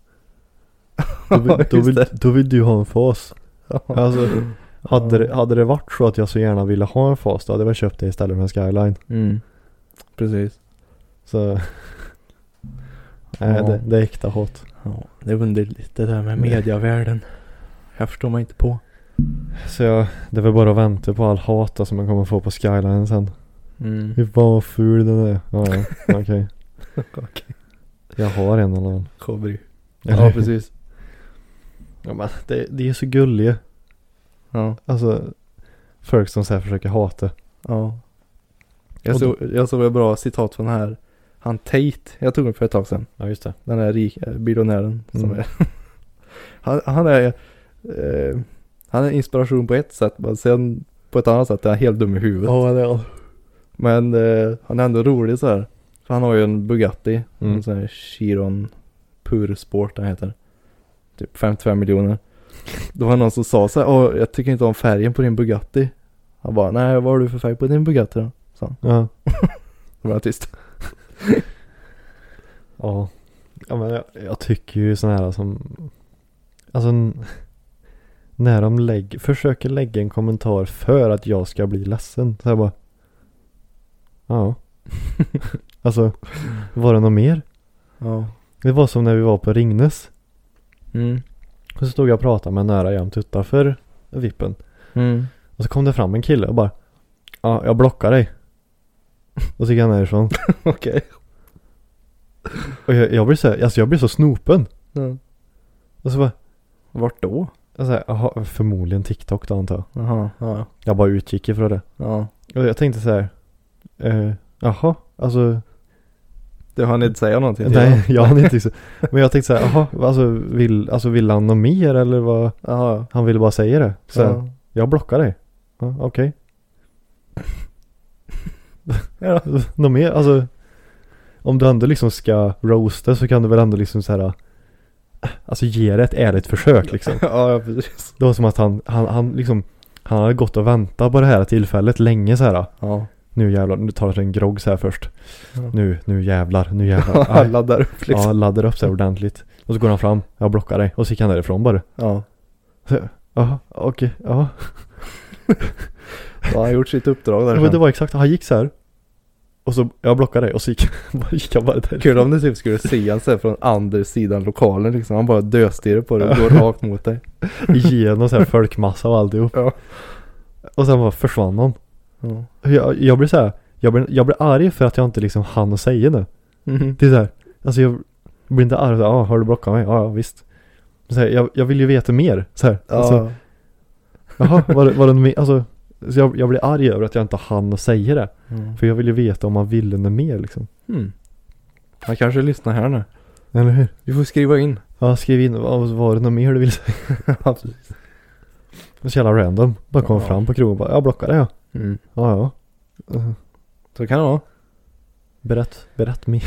Speaker 2: Då vill du ha en fas. Alltså, hade det varit så att jag så gärna ville ha en fas, då hade jag köpt det istället för en Skyline.
Speaker 3: Precis.
Speaker 2: Så nej, det är äkta hat.
Speaker 3: Ja, det är underligt det där med mediavärlden. Jag förstår mig inte på.
Speaker 2: Så det är väl bara att vänta på all hat som man kommer få på Skyline sen. Hur vad ful den är. Ja, okej.
Speaker 3: Okej.
Speaker 2: Jag har en eller annan.
Speaker 3: Kobry. Ja, precis.
Speaker 2: Ja, men det är så gulliga.
Speaker 3: Ja.
Speaker 2: Alltså folk som så här försöker hata.
Speaker 3: Ja. Jag såg ett bra citat från här. Han Tate, jag tog den för ett tag sedan.
Speaker 2: Ja, just det.
Speaker 3: Den där biljonären som är. Han är inspiration på ett sätt, men sen på ett annat sätt är han helt dum i huvudet.
Speaker 2: Ja, det är.
Speaker 3: Men han är ändå rolig så här. För han har ju en Bugatti, en sån här Chiron Pur Sport den heter. Typ 55 miljoner. Då var någon som sa så här, jag tycker inte om färgen på din Bugatti. Han bara, nej, vad har du för färg på din Bugatti då? Så.
Speaker 2: Ja.
Speaker 3: Då var jag tyst.
Speaker 2: Ja. Ja, men jag tycker ju sån här som, alltså när de försöker lägga en kommentar för att jag ska bli ledsen. Så jag bara, ja. Alltså, var det något mer?
Speaker 3: Ja.
Speaker 2: Det var som när vi var på Ringnes. Och så stod jag och pratade med nära jämt utanför vippen. Och så kom det fram en kille och bara, ja, jag blockar dig. Och så gick han därifrån.
Speaker 3: Okej.
Speaker 2: Och jag blir så här, alltså jag blir så snopen. Och så bara,
Speaker 3: vart då?
Speaker 2: Alltså, förmodligen TikTok då, antar jag.
Speaker 3: Jaha, ja.
Speaker 2: Jag bara utgick ifrån det.
Speaker 3: Ja.
Speaker 2: Och jag tänkte så här, jaha, alltså.
Speaker 3: Du hann inte säga någonting till.
Speaker 2: Nej, jag hann inte så. Men jag tänkte så här, jaha, alltså vill han något mer eller vad?
Speaker 3: Aha.
Speaker 2: Han ville bara säga det. Så
Speaker 3: ja.
Speaker 2: Jag blockar dig. Ja, okej.
Speaker 3: Ja.
Speaker 2: Något mer, alltså. Om du ändå liksom ska roasta så kan du väl ändå liksom så här, alltså ge det ett ärligt försök liksom.
Speaker 3: Ja, precis.
Speaker 2: Det var som att han liksom, han hade gått och väntat på det här tillfället länge så här.
Speaker 3: Ja.
Speaker 2: Nu jävlar, nu tar jag en grogg så här först.
Speaker 3: Ja.
Speaker 2: Nu jävlar.
Speaker 3: Ja, laddar upp liksom.
Speaker 2: Ja, laddar upp så här ordentligt. Och så går han fram, jag blockar dig. Och så gick han därifrån bara.
Speaker 3: Ja.
Speaker 2: Ja, okej, ja.
Speaker 3: Ja, han har gjort sitt uppdrag där.
Speaker 2: Ja, men det var exakt, han gick så här. Och så, jag blockade dig och så gick han bara där.
Speaker 3: Kul om du typ skulle se han så här från andra sidan lokalen liksom. Han bara döstirrar på det och går rakt mot dig.
Speaker 2: Igenom så här folkmassa och alltihop.
Speaker 3: Ja.
Speaker 2: Och sen bara försvann han.
Speaker 3: Ja.
Speaker 2: Jag blir så här, jag blir arg för att jag inte liksom hann att säga det. Det är så här, alltså jag blir inte arg, ja, har du blockat mig? Ja, visst. Så här, jag vill ju veta mer så här.
Speaker 3: Ja.
Speaker 2: Alltså, jaha, var det mer, alltså så jag blir arg över att jag inte hann att säga det. För jag vill ju veta om man ville något mer liksom.
Speaker 3: Han kanske lyssnar här nu.
Speaker 2: Eller hur?
Speaker 3: Vi får skriva in.
Speaker 2: Ja, skriv in, var det något mer du vill säga?
Speaker 3: Ja, precis.
Speaker 2: Det är så jävla random. Bara kom fram på krogen och bara, jag blockar det, ja. Ja.
Speaker 3: Så kan det vara.
Speaker 2: Berätt mig.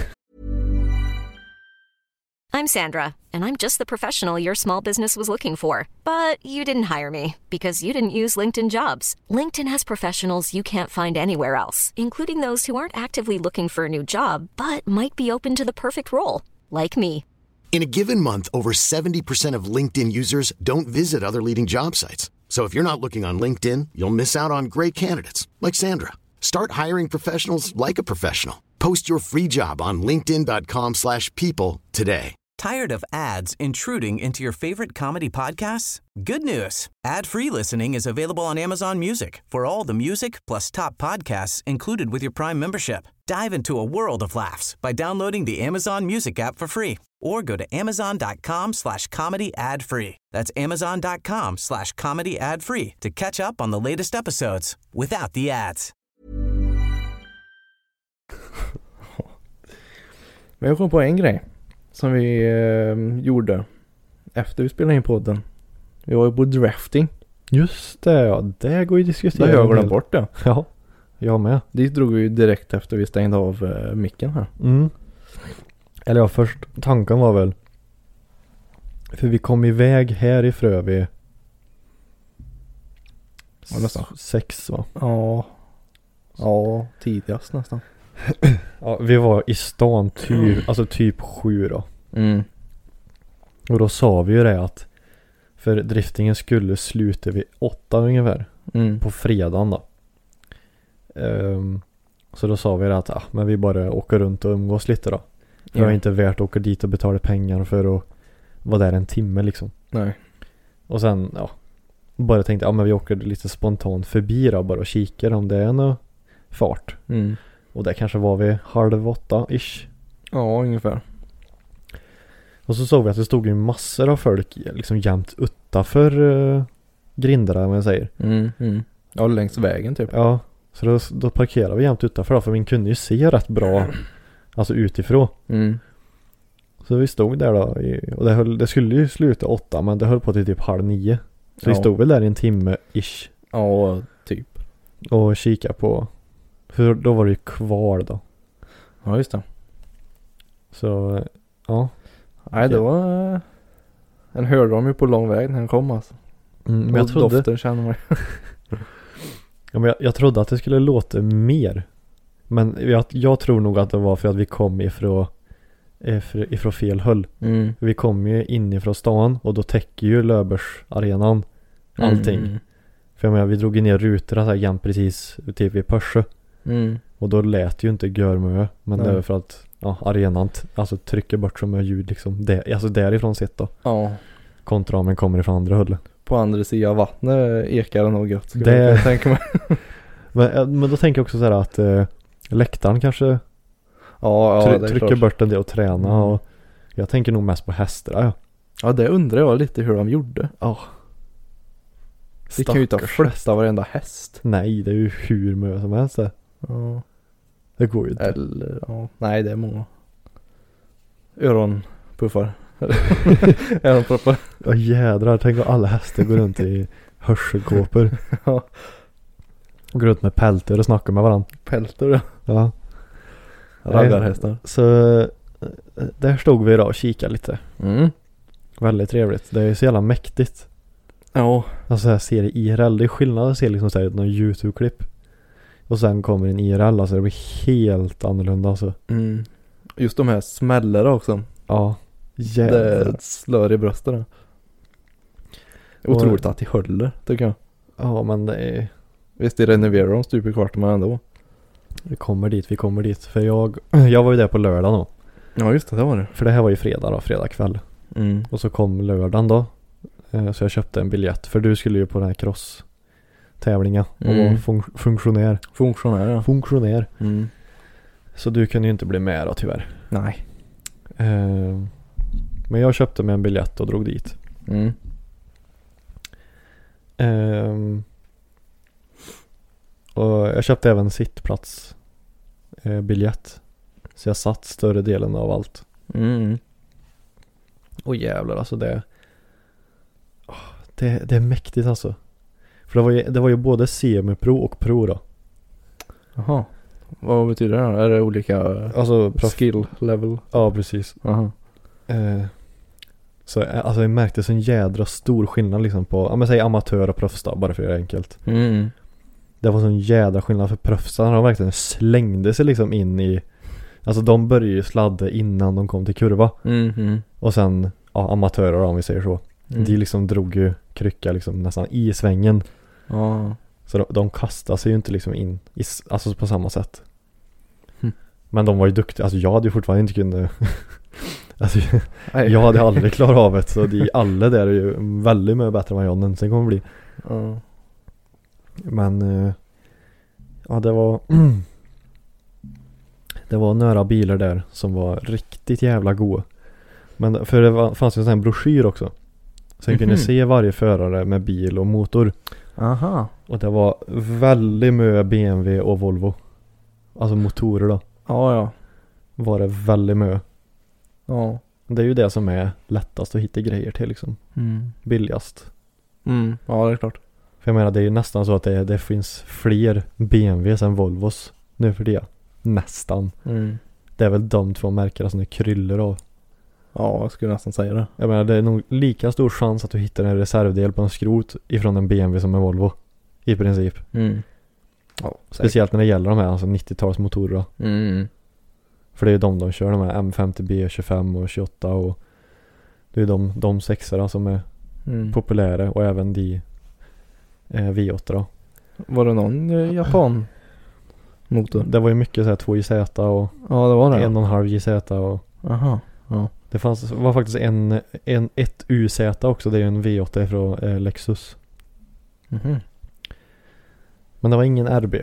Speaker 4: I'm Sandra, and I'm just the professional your small business was looking for. But you didn't hire me because you didn't use LinkedIn Jobs. LinkedIn has professionals you can't find anywhere else, including those who aren't actively looking for a new job, but might be open to the perfect role, like me.
Speaker 5: In a given month, over 70% of LinkedIn users don't visit other leading job sites. So if you're not looking on LinkedIn, you'll miss out on great candidates like Sandra. Start hiring professionals like a professional. Post your free job on linkedin.com/people today.
Speaker 1: Tired of ads intruding into your favorite comedy podcasts? Good news. Ad-free listening is available on Amazon Music for all the music plus top podcasts included with your Prime membership. Dive into a world of laughs by downloading the Amazon Music app for free or go to amazon.com/comedy ad-free. That's amazon.com/comedy ad-free to catch up on the latest episodes without the ads.
Speaker 3: Men jag kom på en grej som vi gjorde efter vi spelade in podden. Vi var ju på drafting.
Speaker 2: Just det, ja. Det går ju att diskutera.
Speaker 3: Det har jag glömt bort det.
Speaker 2: Ja, jag med.
Speaker 3: Dit drog vi ju direkt efter vi stängde av micken här.
Speaker 2: Mm. Eller ja, först tanken var väl, för vi kom iväg härifrån vid
Speaker 3: nästan
Speaker 2: 6 va?
Speaker 3: Ja, tidigast nästan.
Speaker 2: Ja, vi var i stan typ 7 då.
Speaker 3: Mm.
Speaker 2: Och då sa vi ju det att för driftingen skulle sluta vid 8 ungefär på fredagen då. Så då sa vi det att men vi bara åker runt och umgås lite då. För det är inte värt att åka dit och betala pengar för att vara där en timme liksom. Nej. Och sen bara tänkte men vi åker lite spontant förbi då, bara och kikar om det är någon fart. Mm. Och det kanske var vid 7:30-ish.
Speaker 3: Ja, ungefär.
Speaker 2: Och så såg vi att det stod ju massor av folk liksom jämt utanför grindarna, om jag säger.
Speaker 3: Ja, längs vägen typ.
Speaker 2: Ja, så då parkerade vi jämt utanför då, för vi kunde ju se rätt bra alltså utifrån. Så vi stod där då och det skulle ju sluta 8, men det höll på till typ 8:30. Så vi stod väl där i en timme-ish.
Speaker 3: Ja, typ.
Speaker 2: Och kika på, för då var det ju kvar då.
Speaker 3: Ja, just det.
Speaker 2: Så, ja.
Speaker 3: Nej, det var en hörde de ju på lång väg när den kom alltså.
Speaker 2: Men jag trodde
Speaker 3: doften känner man.
Speaker 2: Ja, men jag trodde att det skulle låta mer. Men jag tror nog att det var för att vi kom ifrån fel håll. Vi kom ju inifrån stan och då täcker ju Löfbergs arenan allting. För jag menar, vi drog ner rutorna så här jämt precis typ vid Pörsö. Och då lät ju inte görmö. Men det är för att arenan alltså trycker bort så mycket ljud liksom. Alltså därifrån sett då. Ja. Kontra om den kommer ifrån andra hållet.
Speaker 3: På andra sidan av vattnet ekar det nog gott. Det tänker man.
Speaker 2: men då tänker jag också så här att läktaren kanske trycker bort en del och träna. Och jag tänker nog mest på hästar.
Speaker 3: Ja, det undrar jag lite hur de gjorde.
Speaker 2: Ja.
Speaker 3: Det kan ju inte flytta varenda häst.
Speaker 2: Nej, det är ju hur mycket som helst det.
Speaker 3: Ja.
Speaker 2: Det går ju inte.
Speaker 3: Eller, nej, det är många öronpuffar. Öronproppar.
Speaker 2: Ja, jädrar. Tänk att alla hästar går runt i hörselkåpor.
Speaker 3: Ja.
Speaker 2: Och går runt med pälter och snackar med varandra.
Speaker 3: Pälter,
Speaker 2: ja.
Speaker 3: Raggarhästar.
Speaker 2: Så där stod vi då och kikade lite. Väldigt trevligt. Det är ju så jävla mäktigt.
Speaker 3: Ja.
Speaker 2: Alltså jag ser det IRL. Det är skillnad att se liksom så här någon YouTube-klipp. Och sen kommer en IRL. Alltså det blir helt annorlunda alltså.
Speaker 3: Just de här smällarna också.
Speaker 2: Ja.
Speaker 3: Jävlar. Det slår i bröstet. Otroligt att de håller, tycker jag.
Speaker 2: Ja, men det är...
Speaker 3: Visst, det renoverar de stup i kvarten, men ändå.
Speaker 2: Vi kommer dit. För jag var ju där på lördagen då.
Speaker 3: Ja, just det var det.
Speaker 2: För det här var ju fredag kväll. Och så kom lördagen då. Så jag köpte en biljett. För du skulle ju på den här cross-tävlingen. Och vara funktionär. Funktionär. Så du kunde ju inte bli med då, tyvärr.
Speaker 3: Nej.
Speaker 2: Men jag köpte mig en biljett och drog dit. Och jag köpte även sittplats biljett. Så jag satt större delen av allt. Och jävlar alltså det är mäktigt alltså. För det var ju både semi-pro och pro då.
Speaker 3: Jaha. Vad betyder det då? Är det olika
Speaker 2: alltså,
Speaker 3: skill level?
Speaker 2: Ja, precis.
Speaker 3: Jaha.
Speaker 2: Så alltså jag märkte så en jädra stor skillnad liksom på, säg amatör och proffs då, bara för att göra det enkelt. Det var sån jädra skillnad för proffsarna. De verkligen slängde sig liksom in i, alltså de började ju sladda innan de kom till kurva. Och sen amatörer om vi säger så. De liksom drog ju krycka liksom nästan i svängen. Så de kastade sig ju inte liksom in i, alltså på samma sätt. Men de var ju duktiga. Alltså jag hade ju fortfarande inte kunnat Alltså, jag hade aldrig klarat av det. Så de alla där är ju väldigt mycket bättre än vad jag någonsin kommer bli. Men ja, det var det var några bilar där som var riktigt jävla goda. Men för det fanns ju en sån här broschyr också. Så jag kunde se varje förare med bil och motor.
Speaker 3: Aha.
Speaker 2: Och det var väldigt mycket BMW och Volvo. Alltså motorer då.
Speaker 3: Ja.
Speaker 2: Var det väldigt mycket.
Speaker 3: Ja.
Speaker 2: Det är ju det som är lättast att hitta grejer till liksom. Billigast.
Speaker 3: Ja, det är klart.
Speaker 2: För jag menar, det är ju nästan så att det finns fler BMWs än Volvos nu för det. Nästan. Det är väl de två märkena som det kryller av.
Speaker 3: Ja, jag skulle nästan säga det.
Speaker 2: Jag menar, det är nog lika stor chans att du hittar en reservdel på en skrot ifrån en BMW som en Volvo. I princip.
Speaker 3: Ja,
Speaker 2: speciellt när det gäller de här alltså 90-tals motorer då. För det är ju de kör, de här M50B, 25 och 28 och det är ju de sexorna som är populära och även de V8 då.
Speaker 3: Var det någon Japan motor?
Speaker 2: Det var ju mycket så här 2JZ och
Speaker 3: ja, det var det.
Speaker 2: 1,5 JZ och
Speaker 3: aha, ja.
Speaker 2: Det var faktiskt ett UZ också, det är ju en V8 från Lexus. Men det var ingen RB.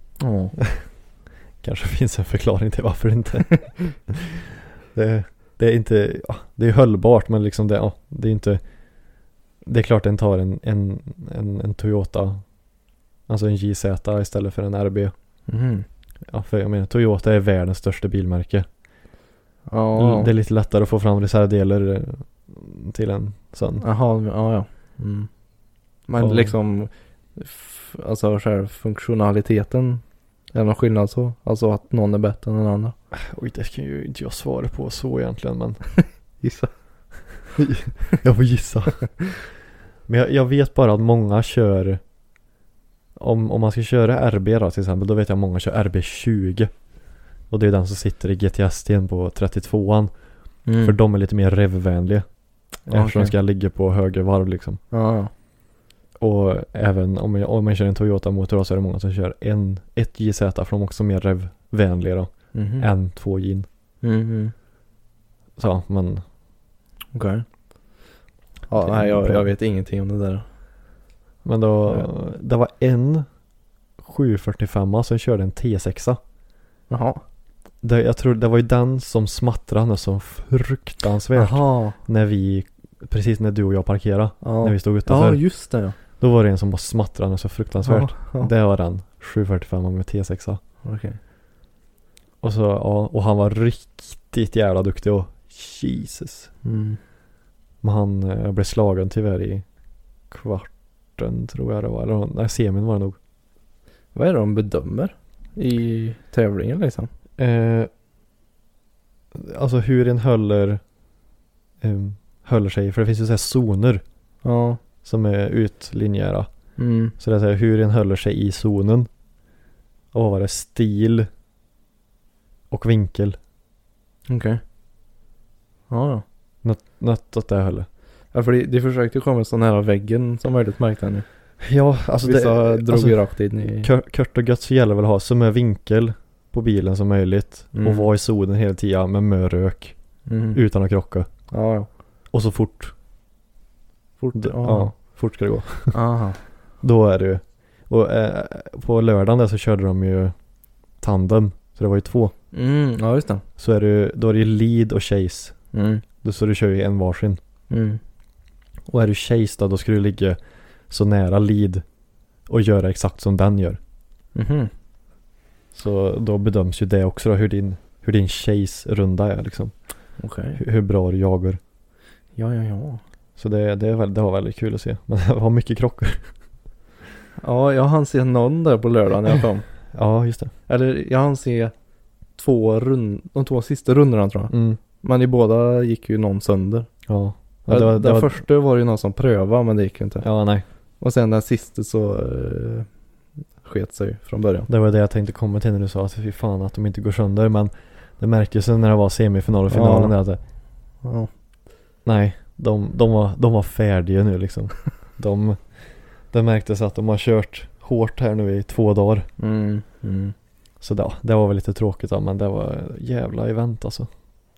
Speaker 2: Kanske finns en förklaring till varför inte. det är inte, ja, det är höllbart men liksom det är inte, det är klart den tar en Toyota, alltså en JZ istället för en RB. Ja, för jag menar Toyota är världens största bilmärke. Ja. Det är lite lättare att få fram reservdelar till en sån.
Speaker 3: Jaha, ja. Men liksom alltså själva funktionaliteten är någon skillnad så? Alltså att någon är bättre än den andra?
Speaker 2: Oj, det kan ju inte jag svara på så egentligen, men
Speaker 3: gissa.
Speaker 2: Jag får gissa. Men jag vet bara att många kör om man ska köra RB då, till exempel, då vet jag att många kör RB20. Och det är den som sitter i GTS-sten på 32an. För de är lite mer revvänliga. Eftersom de ska ligga på högre varv liksom.
Speaker 3: Ja.
Speaker 2: Och även om man kör en Toyota-motor så är det många som kör ett JZ för de är också mer revvänliga då. Än 2 gin. Så, men
Speaker 3: okej. Ja, nej, jag vet ingenting om det där.
Speaker 2: Men då, det var en 745 som körde en T6.
Speaker 3: Jaha.
Speaker 2: Jag tror det var ju den som smattrade så fruktansvärt. Precis när du och jag parkerade. När vi stod utanför.
Speaker 3: Ja, just det.
Speaker 2: Då var det en som bara smattrade så fruktansvärt. Det var den 745 med T6.
Speaker 3: Okej.
Speaker 2: Och så, och han var riktigt jävla duktig och Jesus. Men han blev slagen tyvärr i kvarten tror jag det var. Eller nej, semin var det nog.
Speaker 3: Vad är det de bedömer i tävlingen liksom?
Speaker 2: Alltså hur en håller sig. För det finns ju så här zoner.
Speaker 3: Ja.
Speaker 2: Som är utlinjära. Så det är så här, hur en håller sig i zonen. Och vad var det? Stil och vinkel.
Speaker 3: Okej. Ja.
Speaker 2: Något åt det hållet.
Speaker 3: Ja, för det försökte komma så nära väggen som möjligt, märkte jag nu.
Speaker 2: Ja, alltså
Speaker 3: vissa drog ju rakt in i...
Speaker 2: Kort och gött så gäller väl att ha så med vinkel på bilen som möjligt. Och vara i zonen hela tiden med mörök. Utan att krocka.
Speaker 3: Ja.
Speaker 2: Och så fort ska det gå.
Speaker 3: Aha.
Speaker 2: Då är det ju. Och på lördagen där så körde de ju tandem. Så det var ju 2.
Speaker 3: Ja, just det.
Speaker 2: Så då är det ju lead och chase. Så du kör ju en varsin. Och är du chase då ska du ligga så nära lead och göra exakt som den gör. Så då bedöms ju det också då, hur din chase-runda är liksom.
Speaker 3: Okej.
Speaker 2: Hur bra du jagar.
Speaker 3: Ja.
Speaker 2: Så det var väldigt kul att se. Men det var mycket krockar.
Speaker 3: Ja, jag hann se någon där på lördagen i alla fall.
Speaker 2: Ja, just det.
Speaker 3: Eller jag hann se de 2 sista rundorna tror jag. Men i båda gick ju någon sönder.
Speaker 2: Ja.
Speaker 3: Den första var ju någon som prövade, men det gick ju inte.
Speaker 2: Ja, nej.
Speaker 3: Och sen den sista så sket sig från början.
Speaker 2: Det var det jag tänkte komma till när du sa att fy fan att de inte går sönder. Men det märktes när det var semifinal och finalen där att nej, de var färdiga nu liksom. Det märktes att de har kört hårt här nu i 2 dagar. Så det var väl lite tråkigt då, men det var jävla event alltså.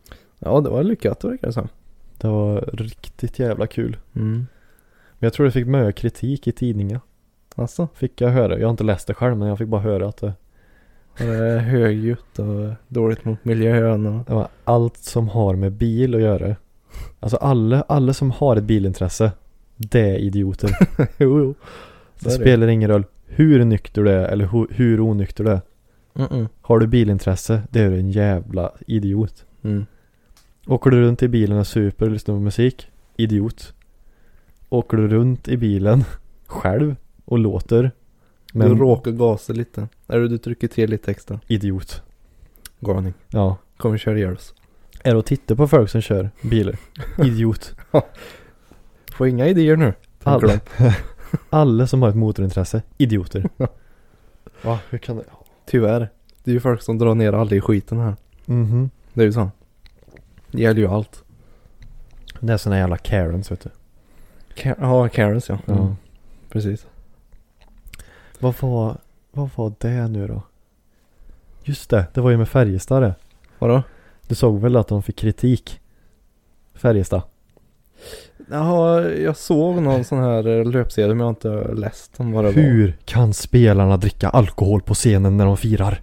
Speaker 3: Ja, det var lyckat verkar det som.
Speaker 2: Det var riktigt jävla kul.
Speaker 3: Mm.
Speaker 2: Men jag tror det fick mycket kritik i tidningen.
Speaker 3: Alltså?
Speaker 2: Fick jag höra. Jag har inte läst det själv, men jag fick bara höra att det
Speaker 3: är högljutt och dåligt mot miljön. Och...
Speaker 2: det var allt som har med bil att göra. Alltså alla som har ett bilintresse, det är idioter.
Speaker 3: jo.
Speaker 2: Det spelar ingen roll hur nykter du är eller hur onykter du är. Har du bilintresse, det är du en jävla idiot. Åker du runt i bilen och super och lyssnar på musik, idiot. Åker du runt i bilen själv och låter, men
Speaker 3: du råkar gasa lite. Eller du trycker till lite extra.
Speaker 2: Idiot.
Speaker 3: Galning.
Speaker 2: Ja.
Speaker 3: Kommer köra ihjäl oss.
Speaker 2: Är det att titta på folk som kör bilar? Idiot.
Speaker 3: Får inga idéer nu.
Speaker 2: Alla som har ett motorintresse, idioter. Va? Hur kan det?
Speaker 3: Tyvärr. Det är ju folk som drar ner alla i skiten här.
Speaker 2: Mhm.
Speaker 3: Det är ju så. Det gäller ju allt.
Speaker 2: Det är såna jävla Karens, vet du.
Speaker 3: Ja, Karens, ja.
Speaker 2: Ja.
Speaker 3: Precis.
Speaker 2: Vad var det nu då? Just det var ju med Färjestad det.
Speaker 3: Vadå?
Speaker 2: Du såg väl att de fick kritik? Färjestad.
Speaker 3: Ja, jag såg någon sån här löpsedel men jag har inte läst om vad det var.
Speaker 2: Hur kan spelarna dricka alkohol på scenen när de firar?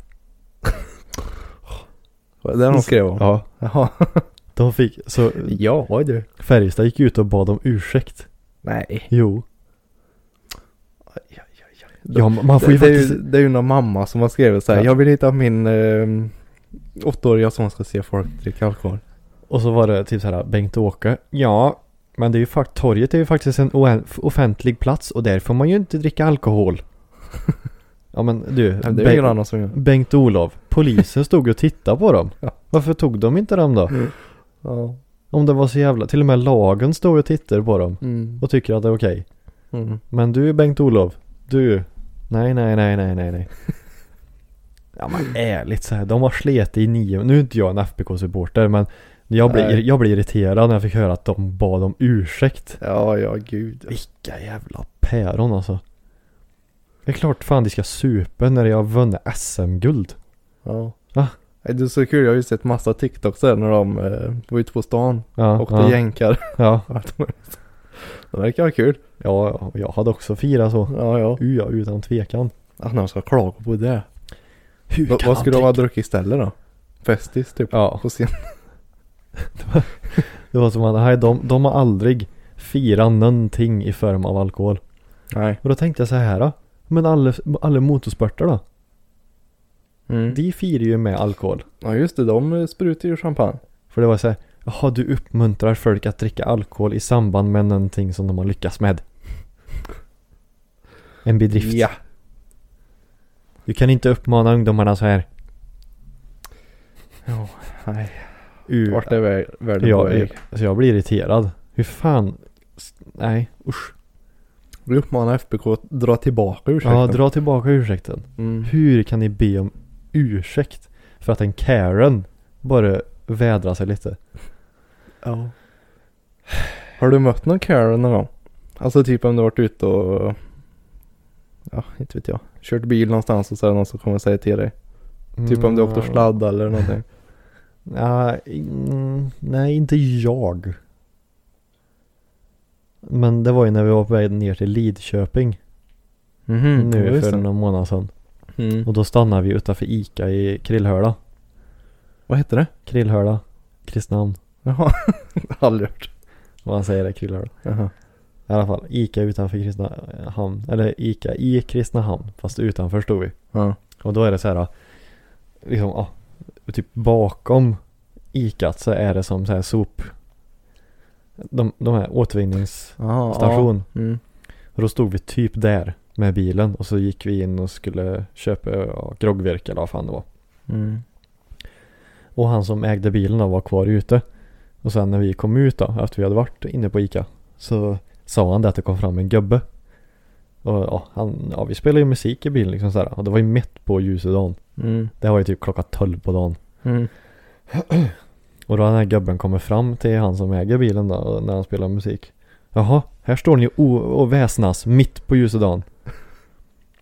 Speaker 3: Det är de skrev om.
Speaker 2: Ja.
Speaker 3: Jaha.
Speaker 2: De fick, så
Speaker 3: Ja, du.
Speaker 2: Färjestad gick ut och bad om ursäkt.
Speaker 3: Nej.
Speaker 2: Jo. Ja, man får ju faktiskt...
Speaker 3: det är ju någon mamma som har skrivit så här.
Speaker 2: Ja.
Speaker 3: Jag vill inte ha min 8-åriga som ska se folk dricka alkohol.
Speaker 2: Och så var det typ så här, Bengt-Åke. Ja, men det är ju torget är ju faktiskt en offentlig plats och där får man ju inte dricka alkohol. Ja, men du,
Speaker 3: det är ingen annan som gör.
Speaker 2: Bengt-Olof, polisen stod och tittade på dem.
Speaker 3: Ja.
Speaker 2: Varför tog de inte dem då?
Speaker 3: Ja.
Speaker 2: Om det var så jävla, till och med lagen stod och tittade på dem och tycker att det är okej. Men du, Bengt-Olof, du, nej. Ja, men ärligt så här, de har slet i 9. Nu är inte jag en FBK-supporter, men jag blir irriterad när jag fick höra att de bad om ursäkt.
Speaker 3: Ja, gud.
Speaker 2: Vilka jävla päron alltså. Det är klart fan de ska supa när jag har vunnit SM-guld.
Speaker 3: Ja.
Speaker 2: Va?
Speaker 3: Det är så kul, jag har ju sett massa TikToks där när de var ute på stan och det jänkar.
Speaker 2: Ja.
Speaker 3: Det verkar vara kul.
Speaker 2: Ja, jag hade också firat så.
Speaker 3: Ja.
Speaker 2: Ja, utan tvekan.
Speaker 3: Att någon ska klaga på det.
Speaker 2: Vad
Speaker 3: skulle de ha druckit istället då? Festis typ.
Speaker 2: Ja.
Speaker 3: På scen.
Speaker 2: Det var som att de har aldrig firat någonting i form av alkohol.
Speaker 3: Nej.
Speaker 2: Och då tänkte jag så här då. Men alla motorsporter då? De firar ju med alkohol.
Speaker 3: Ja just det, de sprutar ju champagne.
Speaker 2: För det var så här, jaha, du uppmuntrar folk att dricka alkohol i samband med någonting som de har lyckats med. En bedrift.
Speaker 3: Ja.
Speaker 2: Du kan inte uppmana ungdomarna så här.
Speaker 3: Ja, nej. Vart är världen på väg?
Speaker 2: Alltså jag blir irriterad. Hur fan? Nej, usch.
Speaker 3: Vi uppmanar FBK att dra tillbaka ursäkten.
Speaker 2: Ja, dra tillbaka ursäkten. Hur kan ni be om ursäkt för att en Karen bara vädrar sig lite?
Speaker 3: Ja. Har du mött någon Karen någon gång? Alltså typ om du har varit ute och inte vet jag, kört bil någonstans och så är det någon som kommer och säger till dig. Typ om du åkte och sladda eller någonting. Nej, inte jag. Men det var ju när vi var på väg ner till Lidköping. Nu för några månader sedan. Och då stannade vi utanför Ica i Krillhörda. Vad heter det?
Speaker 2: Krillhörda. Kristinehamn.
Speaker 3: Jaha, aldrig hört.
Speaker 2: Vad han säger är Krillhörda.
Speaker 3: Jaha.
Speaker 2: I alla fall, Ica utanför Kristinehamn. Eller Ica i Kristinehamn. Fast utanför stod vi.
Speaker 3: Ja.
Speaker 2: Och då är det så här, liksom, typ bakom Icat så är det som så här sop. De här återvinningsstation. Och då stod vi typ där med bilen. Och så gick vi in och skulle köpa groggvirke eller vad fan det var. Och han som ägde bilen då var kvar ute. Och sen när vi kom ut då, efter vi hade varit inne på Ica, så sa han det att det kom fram en gubbe. Och vi spelade ju musik i bilen liksom så här. Och det var ju mitt på ljusedagen. Det var ju typ klockan 12 på dagen. Och då den här gubben kommer fram till han som äger bilen då, när han spelar musik. Jaha, här står ni och väsnas mitt på ljusedagen.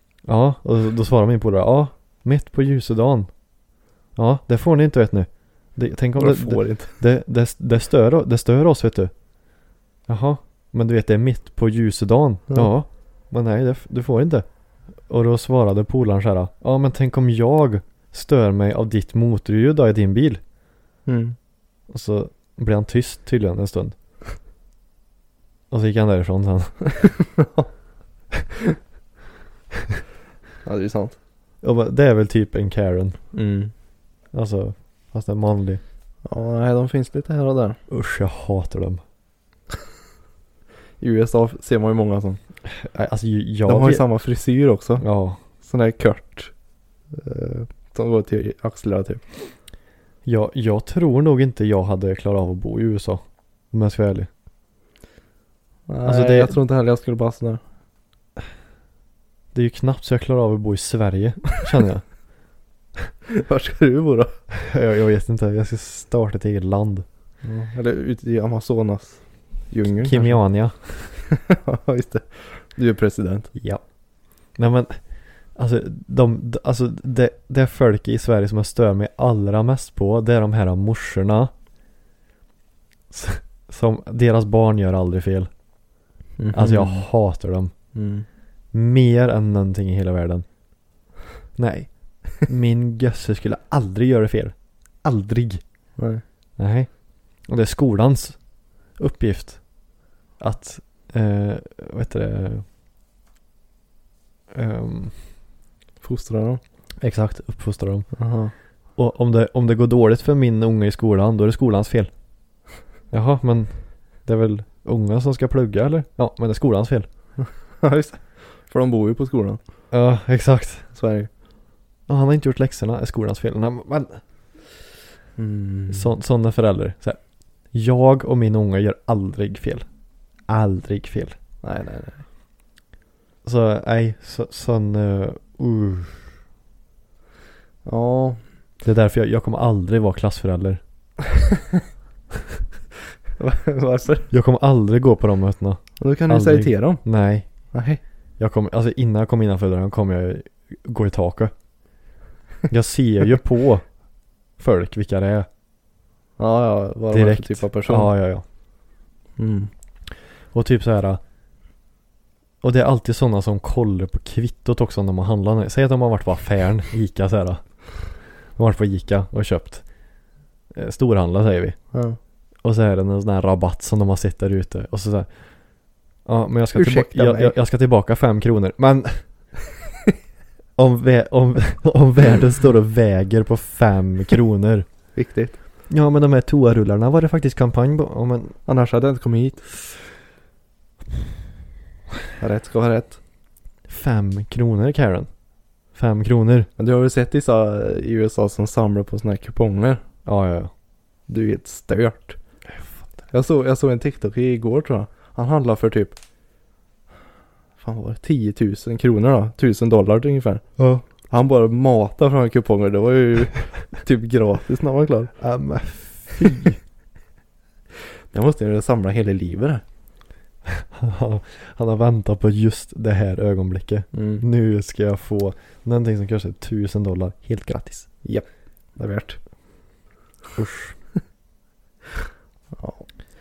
Speaker 2: Och då svarar min polare, mitt på ljusedagen. Ja, det får ni inte vet nu. Tänk om
Speaker 3: Jag får inte.
Speaker 2: det stör oss, vet du. Jaha, men du vet det är mitt på ljusedagen. Ja, men nej, du får inte. Och då svarade polaren så här: ja, men tänk om jag stör mig av ditt motorljud då i din bil. Och så blev han tyst tydligen en stund. Och så gick han därifrån sen.
Speaker 3: Ja, det är sant.
Speaker 2: Och det är väl typ en Karen. Alltså, fast en manlig.
Speaker 3: Ja, nej, de finns lite här och där.
Speaker 2: Usch, jag hatar dem.
Speaker 3: I USA ser man ju många som.
Speaker 2: Alltså,
Speaker 3: de har ju samma frisyr också.
Speaker 2: Ja.
Speaker 3: Sån där kort. Som går till axlarna typ.
Speaker 2: Jag tror nog inte jag hade klarat av att bo i USA. Om jag ska vara ärlig.
Speaker 3: Nej, alltså jag tror inte heller jag skulle bara sådär.
Speaker 2: Det är ju knappt så jag klarar av att bo i Sverige, känner jag.
Speaker 3: Var ska du bo då?
Speaker 2: Jag vet inte, jag ska starta ett eget land.
Speaker 3: Eller ute i Amazonas djungeln.
Speaker 2: Kimiania.
Speaker 3: Ja, just det. Du är president.
Speaker 2: Ja. Nej, men alltså det folk i Sverige som jag stör mig allra mest på, det är de här morsorna som deras barn gör aldrig fel. Alltså jag hatar dem. Mer än någonting i hela världen. Nej. Min gösse skulle aldrig göra fel. Aldrig. Nej. Och det är skolans uppgift att vad heter det,
Speaker 3: fostra dem.
Speaker 2: Exakt, uppfostra dem.
Speaker 3: Aha.
Speaker 2: Och om det går dåligt för min unge i skolan, då är det skolans fel. Jaha, men det är väl unga som ska plugga, eller? Ja, men det är skolans fel.
Speaker 3: Ja, just det. För de bor ju på skolan.
Speaker 2: Ja, exakt.
Speaker 3: Sverige.
Speaker 2: Och han har inte gjort läxorna, är skolans fel. Men sådana föräldrar. Så här, jag och min unge gör aldrig fel. Aldrig fel.
Speaker 3: Nej.
Speaker 2: Så nej, sån
Speaker 3: Ja.
Speaker 2: Det är därför jag kommer aldrig vara klassförälder.
Speaker 3: Varför?
Speaker 2: Jag kommer aldrig gå på de mötena.
Speaker 3: Och då kan du säga till dem.
Speaker 2: Nej.
Speaker 3: Nej.
Speaker 2: Alltså innan jag kom innanför dörren kommer jag gå i taket. Jag ser ju på folk vilka det är.
Speaker 3: Ja, vad
Speaker 2: direkt.
Speaker 3: för typ av person.
Speaker 2: Ja. Och typ så här. Och det är alltid sådana som kollar på kvittot också när man handlar. Säg att de har varit på affären, Ica så här. De har varit på Ica och köpt storhandla, säger vi.
Speaker 3: Ja.
Speaker 2: Och så är det en sån här rabatt som de har sett där ute. Och så här. Ja, men jag ska tillbaka 5 kronor. Men om världen står och väger på 5 kronor.
Speaker 3: Viktigt.
Speaker 2: Ja, men de här toarullarna var det faktiskt kampanj på. Men
Speaker 3: annars hade jag inte kommit hit. Rätt ska vara rätt.
Speaker 2: 5 kronor, Karen. 5 kronor.
Speaker 3: Men du har väl sett vissa i USA som samlar på såna här kuponger?
Speaker 2: Ja.
Speaker 3: Du är helt stört. Jag såg en TikTok igår, tror jag. Han handlar för typ, fan var det, 10 000 kronor då? $1,000 ungefär.
Speaker 2: Ja.
Speaker 3: Han bara matar från kuponger. Det var ju typ gratis när man var klar.
Speaker 2: Ja, men fy.
Speaker 3: Jag måste ju samla hela livet.
Speaker 2: Han har väntat på just det här ögonblicket. Nu ska jag få någonting som kostar $1,000 helt gratis.
Speaker 3: Japp, det är värt.
Speaker 2: Usch.
Speaker 3: Ja.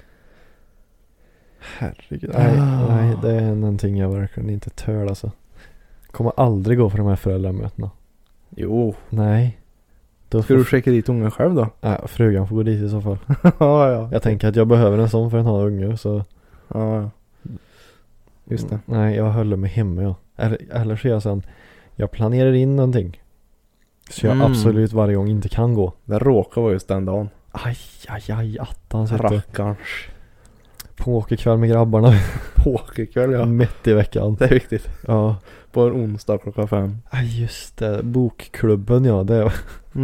Speaker 2: Herregud. Nej, det är någonting jag verkligen inte tör, alltså. Kommer aldrig gå för de här föräldramötena.
Speaker 3: Jo.
Speaker 2: Nej. Då
Speaker 3: ska du checka dit ungen själv då?
Speaker 2: Nej, frugan får gå dit i så fall.
Speaker 3: Ja.
Speaker 2: Jag tänker att jag behöver en sån för en ha unge, så.
Speaker 3: Ja. Just det.
Speaker 2: Nej, jag håller mig hemma, ja. Eller så jag sen, jag planerar in någonting. Så jag absolut varje gång inte kan gå.
Speaker 3: Det råkar vara just den dagen.
Speaker 2: Aj, attans.
Speaker 3: Rackarns.
Speaker 2: Pokerkväll med grabbarna.
Speaker 3: Pokerkväll, ja.
Speaker 2: Mitt i veckan.
Speaker 3: Det är viktigt.
Speaker 2: Ja.
Speaker 3: På en onsdag 5:00.
Speaker 2: Aj, just det. Bokklubben, ja. Det är...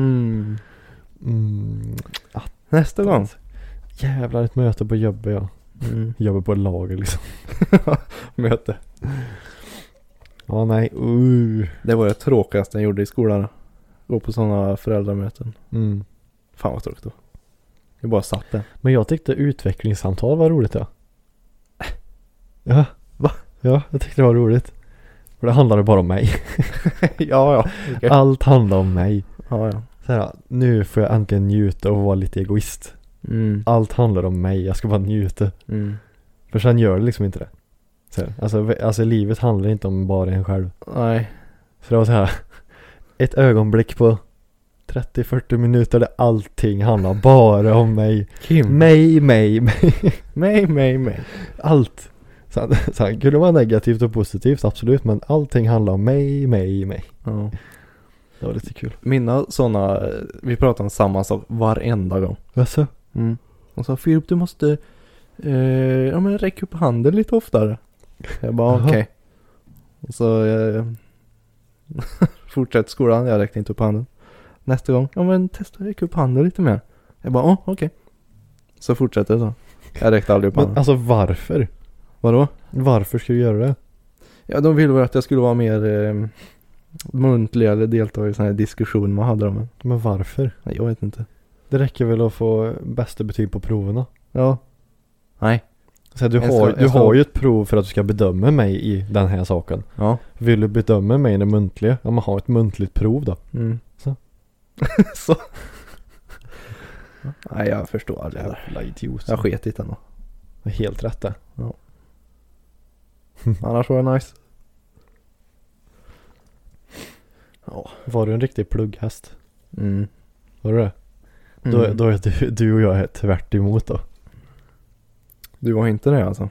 Speaker 3: Nästa gång.
Speaker 2: Jävlar, ett möte på jobbet, ja. Jobbar på ett lager liksom.
Speaker 3: Möte.
Speaker 2: Ja, nej.
Speaker 3: Det var det tråkigaste jag gjorde i skolan. Gå på sådana föräldramöten. Fan vad tråkigt då. Jag bara satt där.
Speaker 2: Men jag tyckte utvecklingssamtal var roligt, ja. Ja.
Speaker 3: Va?
Speaker 2: Ja, jag tyckte det var roligt. För det handlade bara om mig.
Speaker 3: Ja. Okay.
Speaker 2: Allt handlade om mig.
Speaker 3: Ja.
Speaker 2: så här, nu får jag äntligen njuta och vara lite egoist. Allt handlar om mig, jag ska bara njuta. För sen gör det liksom inte det. Så här, alltså livet handlar inte om bara en själv.
Speaker 3: Nej.
Speaker 2: För det var så här, ett ögonblick på 30-40 minuter där allting handlar bara om mig.
Speaker 3: Kim.
Speaker 2: Mig. Allt. Så kunde vara negativt och positivt, absolut. Men allting handlar om mig.
Speaker 3: Ja.
Speaker 2: Det var lite kul.
Speaker 3: Mina sådana, vi pratar om samma sak varenda gång.
Speaker 2: Jaså?
Speaker 3: Och så Filip, du måste räcka upp handen lite oftare. Jag bara okej. Och så fortsätter skolan, jag räckte inte upp handen. Nästa gång, testa att räcka upp handen lite mer. Jag bara okej. Så fortsätter det så. Jag räckte aldrig upp handen.
Speaker 2: Men alltså varför?
Speaker 3: Vadå?
Speaker 2: Varför ska du göra det?
Speaker 3: Ja, de ville väl att jag skulle vara mer muntlig eller delta i sån här diskussion man hade om.
Speaker 2: Men varför?
Speaker 3: Nej, jag vet inte.
Speaker 2: Det räcker väl att få bästa betyg på proverna?
Speaker 3: Ja. Nej.
Speaker 2: Så du har ju ett prov för att du ska bedöma mig i den här saken.
Speaker 3: Ja.
Speaker 2: Vill du bedöma mig i det muntliga? Ja, man har ett muntligt prov då. Så.
Speaker 3: Så. Nej, jag förstår aldrig.
Speaker 2: Jävla idiot.
Speaker 3: Jag sket i den då.
Speaker 2: Det är helt rätt det.
Speaker 3: Ja. Annars var det nice.
Speaker 2: Ja. Var du en riktig plugghäst? Var du det?
Speaker 3: Mm.
Speaker 2: Då är du och jag är tvärt emot då.
Speaker 3: Du var inte det alltså?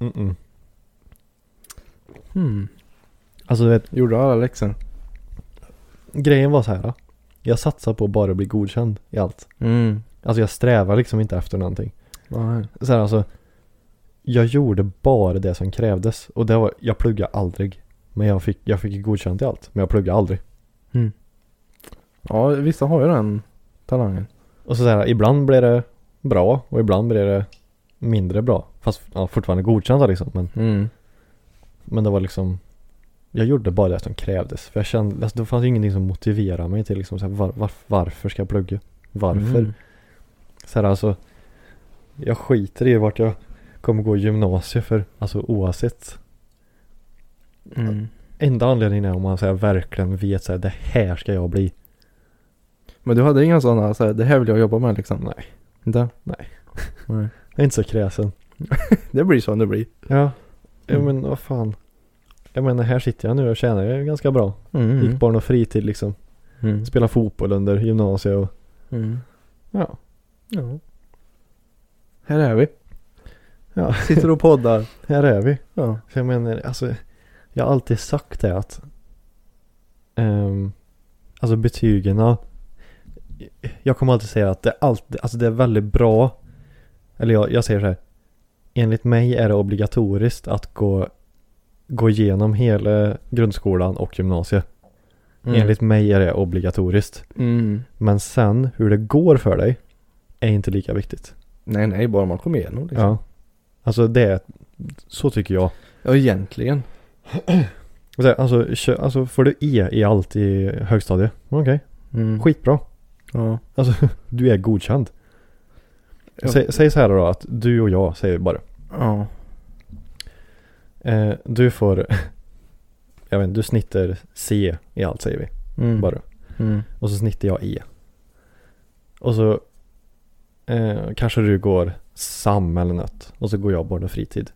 Speaker 2: Alltså du vet,
Speaker 3: gjorde alla läxor?
Speaker 2: Grejen var så här. Jag satsar på att bara bli godkänd i allt. Alltså jag strävar liksom inte efter någonting.
Speaker 3: Nej.
Speaker 2: Så här, alltså jag gjorde bara det som krävdes. Och det var, jag pluggade aldrig. Men jag fick godkänt i allt. Men jag pluggade aldrig.
Speaker 3: Ja, vissa har ju den talangen.
Speaker 2: Och så här, ibland blir det bra. Och ibland blir det mindre bra. Fast fortfarande godkänt liksom. Men det var liksom, jag gjorde bara det som krävdes. För jag kände, alltså, det fanns ingenting som motiverade mig till liksom, så här, varför ska jag plugga? Varför? Så här, alltså, jag skiter i vart jag kommer gå i gymnasiet för, alltså oavsett. Enda anledningen är om man så här, verkligen vet så här, det här ska jag bli.
Speaker 3: Men du hade inga sådana, så här, det här vill jag jobba med liksom?
Speaker 2: Nej.
Speaker 3: Inte?
Speaker 2: Nej. Jag är inte så kräsen.
Speaker 3: Det blir så det blir.
Speaker 2: Ja. Men vad fan. Jag menar, här sitter jag nu och tjänar ju ganska bra. Gick barn och fritid liksom. Spela fotboll under gymnasiet och ja.
Speaker 3: Här är vi.
Speaker 2: Ja.
Speaker 3: Sitter och poddar.
Speaker 2: Här är vi.
Speaker 3: Ja.
Speaker 2: Så jag menar, alltså jag har alltid sagt det att alltså betygen, jag kommer alltid säga att det är väldigt bra, eller jag säger så här, enligt mig är det obligatoriskt att gå igenom hela grundskolan och gymnasiet. Enligt mig är det obligatoriskt. Men sen hur det går för dig är inte lika viktigt.
Speaker 3: Nej, bara man kommer igenom liksom.
Speaker 2: Ja. Alltså så tycker jag.
Speaker 3: Ja, egentligen.
Speaker 2: Alltså får du i allt i högstadiet. Okej. Skitbra.
Speaker 3: Ja.
Speaker 2: Alltså du är godkänd.
Speaker 3: Ja.
Speaker 2: Säg så här då att du och jag säger bara.
Speaker 3: Ja.
Speaker 2: Du får jag vet inte, du snittar C i allt säger vi. Bara. Och så snittar jag E. Och så kanske du går SAM eller något. Och så går jag barn och fritid.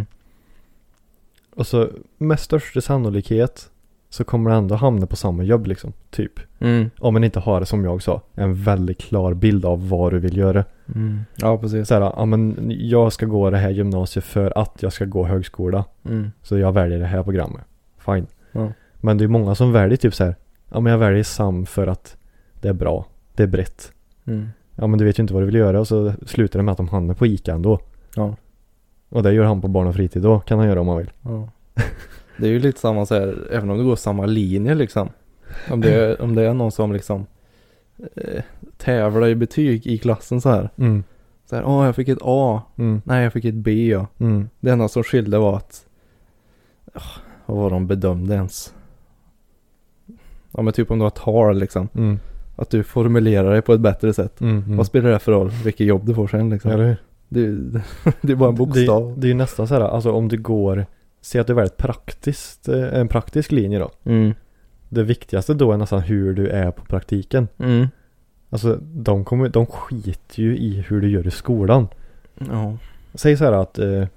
Speaker 2: Och så med största sannolikhet så kommer du ändå hamna på samma jobb liksom. Typ. Om man inte har, som jag sa, en väldigt klar bild av vad du vill göra.
Speaker 3: Ja, precis.
Speaker 2: Så här, men jag ska gå det här gymnasiet för att jag ska gå högskola. Så jag väljer det här programmet. Fine.
Speaker 3: Ja.
Speaker 2: Men det är många som väljer typ så här. Ja, men jag väljer SAM för att det är bra. Det är brett. Ja, men du vet ju inte vad du vill göra. Och så slutar det med att de hamnar på ICA ändå.
Speaker 3: Ja.
Speaker 2: Och det gör han på barn och fritid då. Kan han göra om han vill.
Speaker 3: Ja. Det är ju lite samma så här, även om det går samma linje liksom. Om det är någon som liksom tävlar i betyg i klassen så här. Så här, jag fick ett A. Nej, jag fick ett B. Ja. Det enda som skilde var att vad var de bedömde ens? Ja, men typ om du har tal liksom. Att du formulerar det på ett bättre sätt. Vad spelar det för roll? Vilket jobb du får sen liksom.
Speaker 2: Eller hur?
Speaker 3: Det är bara en bokstav.
Speaker 2: Det är ju nästan så här, alltså om du går, se att det är väldigt en praktisk linje då. Det viktigaste då är nästan hur du är på praktiken. Alltså de skiter ju i hur du gör i skolan.
Speaker 3: Ja.
Speaker 2: Säg så här att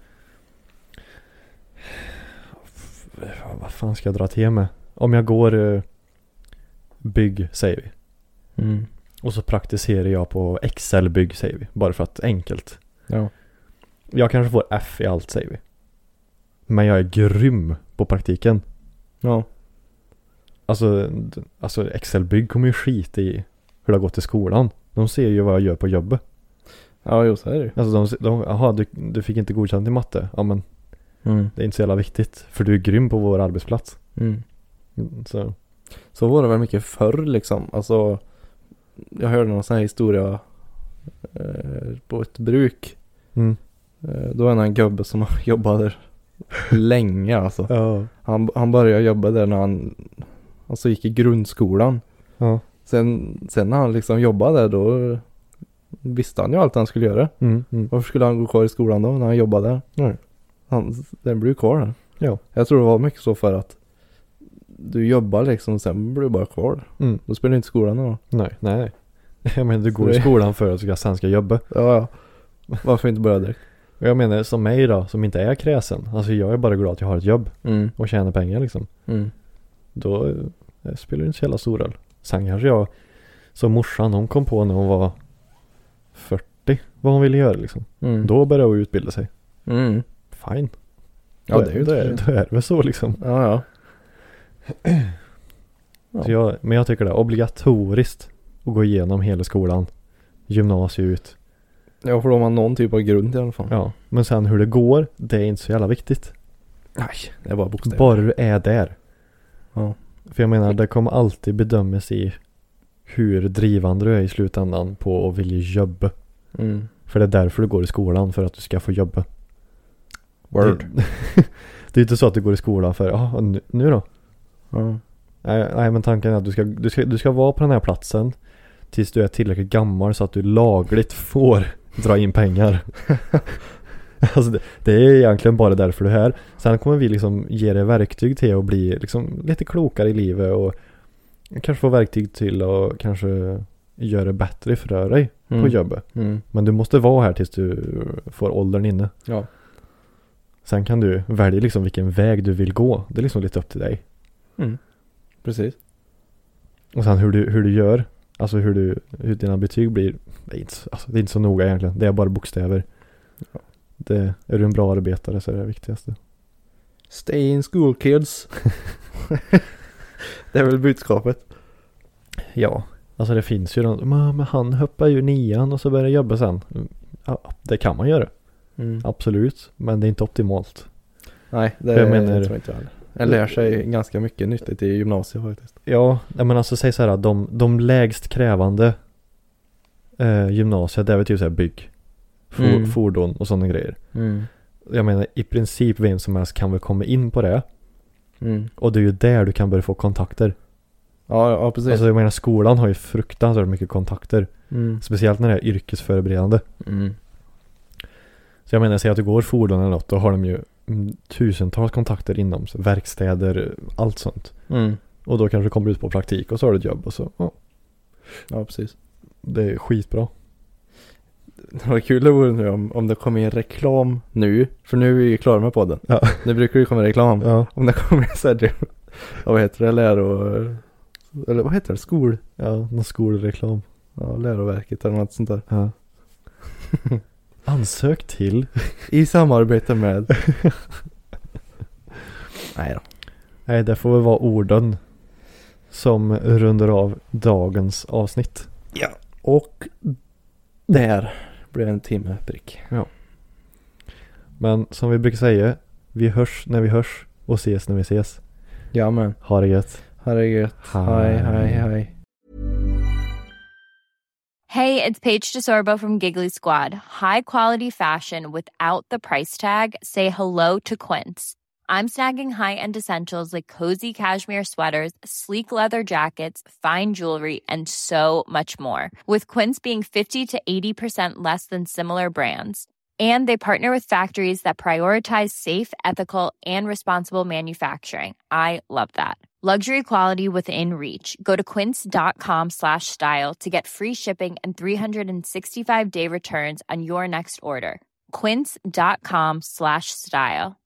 Speaker 2: vad fan ska jag dra till med? Om jag går bygg, säger vi.
Speaker 3: Mm.
Speaker 2: Och så praktiserar jag på Excel-bygg, säger vi. Bara för att enkelt.
Speaker 3: Ja.
Speaker 2: Jag kanske får F i allt, säger vi. Men jag är grym på praktiken.
Speaker 3: Ja.
Speaker 2: Alltså Excel-bygg kommer ju skita i hur det har gått i skolan. De ser ju vad jag gör på jobbet.
Speaker 3: Ja, jo, så är det.
Speaker 2: Alltså jaha, du fick inte godkänt i matte. Ja, men det är inte så jävla viktigt. För du är grym på vår arbetsplats.
Speaker 3: Mm.
Speaker 2: Så
Speaker 3: var det väl mycket förr liksom. Alltså, jag hörde någon sån här historia på ett bruk.
Speaker 2: Mm.
Speaker 3: Då är det en gubbe som jobbade länge alltså.
Speaker 2: Ja.
Speaker 3: Han började jobba där när han alltså gick i grundskolan.
Speaker 2: Ja.
Speaker 3: Sen när han liksom jobbade där, då visste han ju allt han skulle göra. Varför skulle han gå kvar i skolan då när han jobbade där?
Speaker 2: Nej.
Speaker 3: Den blev kvar där.
Speaker 2: Ja.
Speaker 3: Jag tror det var mycket så för att du jobbar liksom, sen blir du bara kvar. Då spelar du inte skolan då.
Speaker 2: Nej. Jag menar, du går i skolan för att du sen ska jobba.
Speaker 3: Ja. Varför inte börja direkt?
Speaker 2: Och jag menar, som mig då, som inte är kräsen. Alltså jag är bara glad att jag har ett jobb. Och tjänar pengar liksom. Då spelar det inte så jävla stor roll. Sen kanske jag, som morsan, hon kom på när hon var 40 vad hon ville göra liksom. Då började hon utbilda sig. Fine.
Speaker 3: Ja, det är ju
Speaker 2: då är det väl så liksom.
Speaker 3: Ja.
Speaker 2: Så men jag tycker det är obligatoriskt att gå igenom hela skolan. Gymnasiet ut.
Speaker 3: Ja, för då har man någon typ av grund i alla fall.
Speaker 2: Ja, men sen hur det går, det är inte så jävla viktigt.
Speaker 3: Nej, det är bara bokstäver.
Speaker 2: Bara du är där.
Speaker 3: Ja.
Speaker 2: För jag menar, det kommer alltid bedömas i hur drivande du är i slutändan på att vilja jobba. För det är därför du går i skolan, för att du ska få jobba.
Speaker 3: Word.
Speaker 2: Det är inte så att du går i skolan för, nu då?
Speaker 3: Ja.
Speaker 2: Nej, men tanken är att du ska vara på den här platsen tills du är tillräckligt gammal så att du lagligt får dra in pengar. Alltså det är egentligen bara därför du är här. Sen kommer vi liksom ge dig verktyg till att bli liksom lite klokare i livet och kanske få verktyg till att kanske göra det bättre för dig på jobbet. Men du måste vara här tills du får åldern inne.
Speaker 3: Ja.
Speaker 2: Sen kan du välja liksom vilken väg du vill gå. Det är liksom lite upp till dig.
Speaker 3: Precis.
Speaker 2: Och sen hur du gör, alltså hur dina betyg blir, det är inte så noga egentligen. Det är bara bokstäver.
Speaker 3: Ja.
Speaker 2: Är du en bra arbetare så är det viktigaste.
Speaker 3: Stay in school, kids. Det är väl budskapet.
Speaker 2: Ja, alltså det finns ju men han hoppar ju 9:an och så börjar jobba sen. Ja, det kan man göra. Absolut, men det är inte optimalt.
Speaker 3: Nej, det tror jag inte heller. Jag lär sig ganska mycket nyttigt i gymnasiet faktiskt.
Speaker 2: Ja, men alltså säg så här, de lägst krävande gymnasiet, det är väl typ så här bygg. Fordon och sådana grejer. Jag menar, i princip vem som helst kan väl komma in på det. Och det är ju där du kan börja få kontakter.
Speaker 3: Ja, precis.
Speaker 2: Alltså jag menar, skolan har ju fruktansvärt mycket kontakter. Speciellt när det är yrkesförberedande. Så jag menar, säg att du går fordon eller något, då har de ju tusentals kontakter inom verkstäder, allt sånt. Och då kanske du kommer ut på praktik och så har du ett jobb och så.
Speaker 3: Ja, precis.
Speaker 2: Det är skitbra.
Speaker 3: Det var kul det vore nu om det kommer en reklam nu. För nu är vi ju klara med podden.
Speaker 2: Ja.
Speaker 3: Nu brukar det komma reklam.
Speaker 2: Ja.
Speaker 3: Om det kommer så här, vad heter det? Eller vad heter det? Skol?
Speaker 2: Ja, någon skolreklam.
Speaker 3: Ja, läroverket eller något sånt där.
Speaker 2: Ja. Ansök till.
Speaker 3: I samarbete med. Nej då.
Speaker 2: Nej, det får väl vara orden som rundar av dagens avsnitt.
Speaker 3: Ja, och där blev en timme prick.
Speaker 2: Ja. Men som vi brukar säga, vi hörs när vi hörs och ses när vi ses.
Speaker 3: Ja, men.
Speaker 2: Ha det gött.
Speaker 3: Ha det gött. Hej.
Speaker 6: Hey, it's Paige DeSorbo from Giggly Squad. High quality fashion without the price tag. Say hello to Quince. I'm snagging high-end essentials like cozy cashmere sweaters, sleek leather jackets, fine jewelry, and so much more. With Quince being 50 to 80% less than similar brands. And they partner with factories that prioritize safe, ethical, and responsible manufacturing. I love that. Luxury quality within reach. Go to quince.com/style to get free shipping and 365-day returns on your next order. Quince.com/style.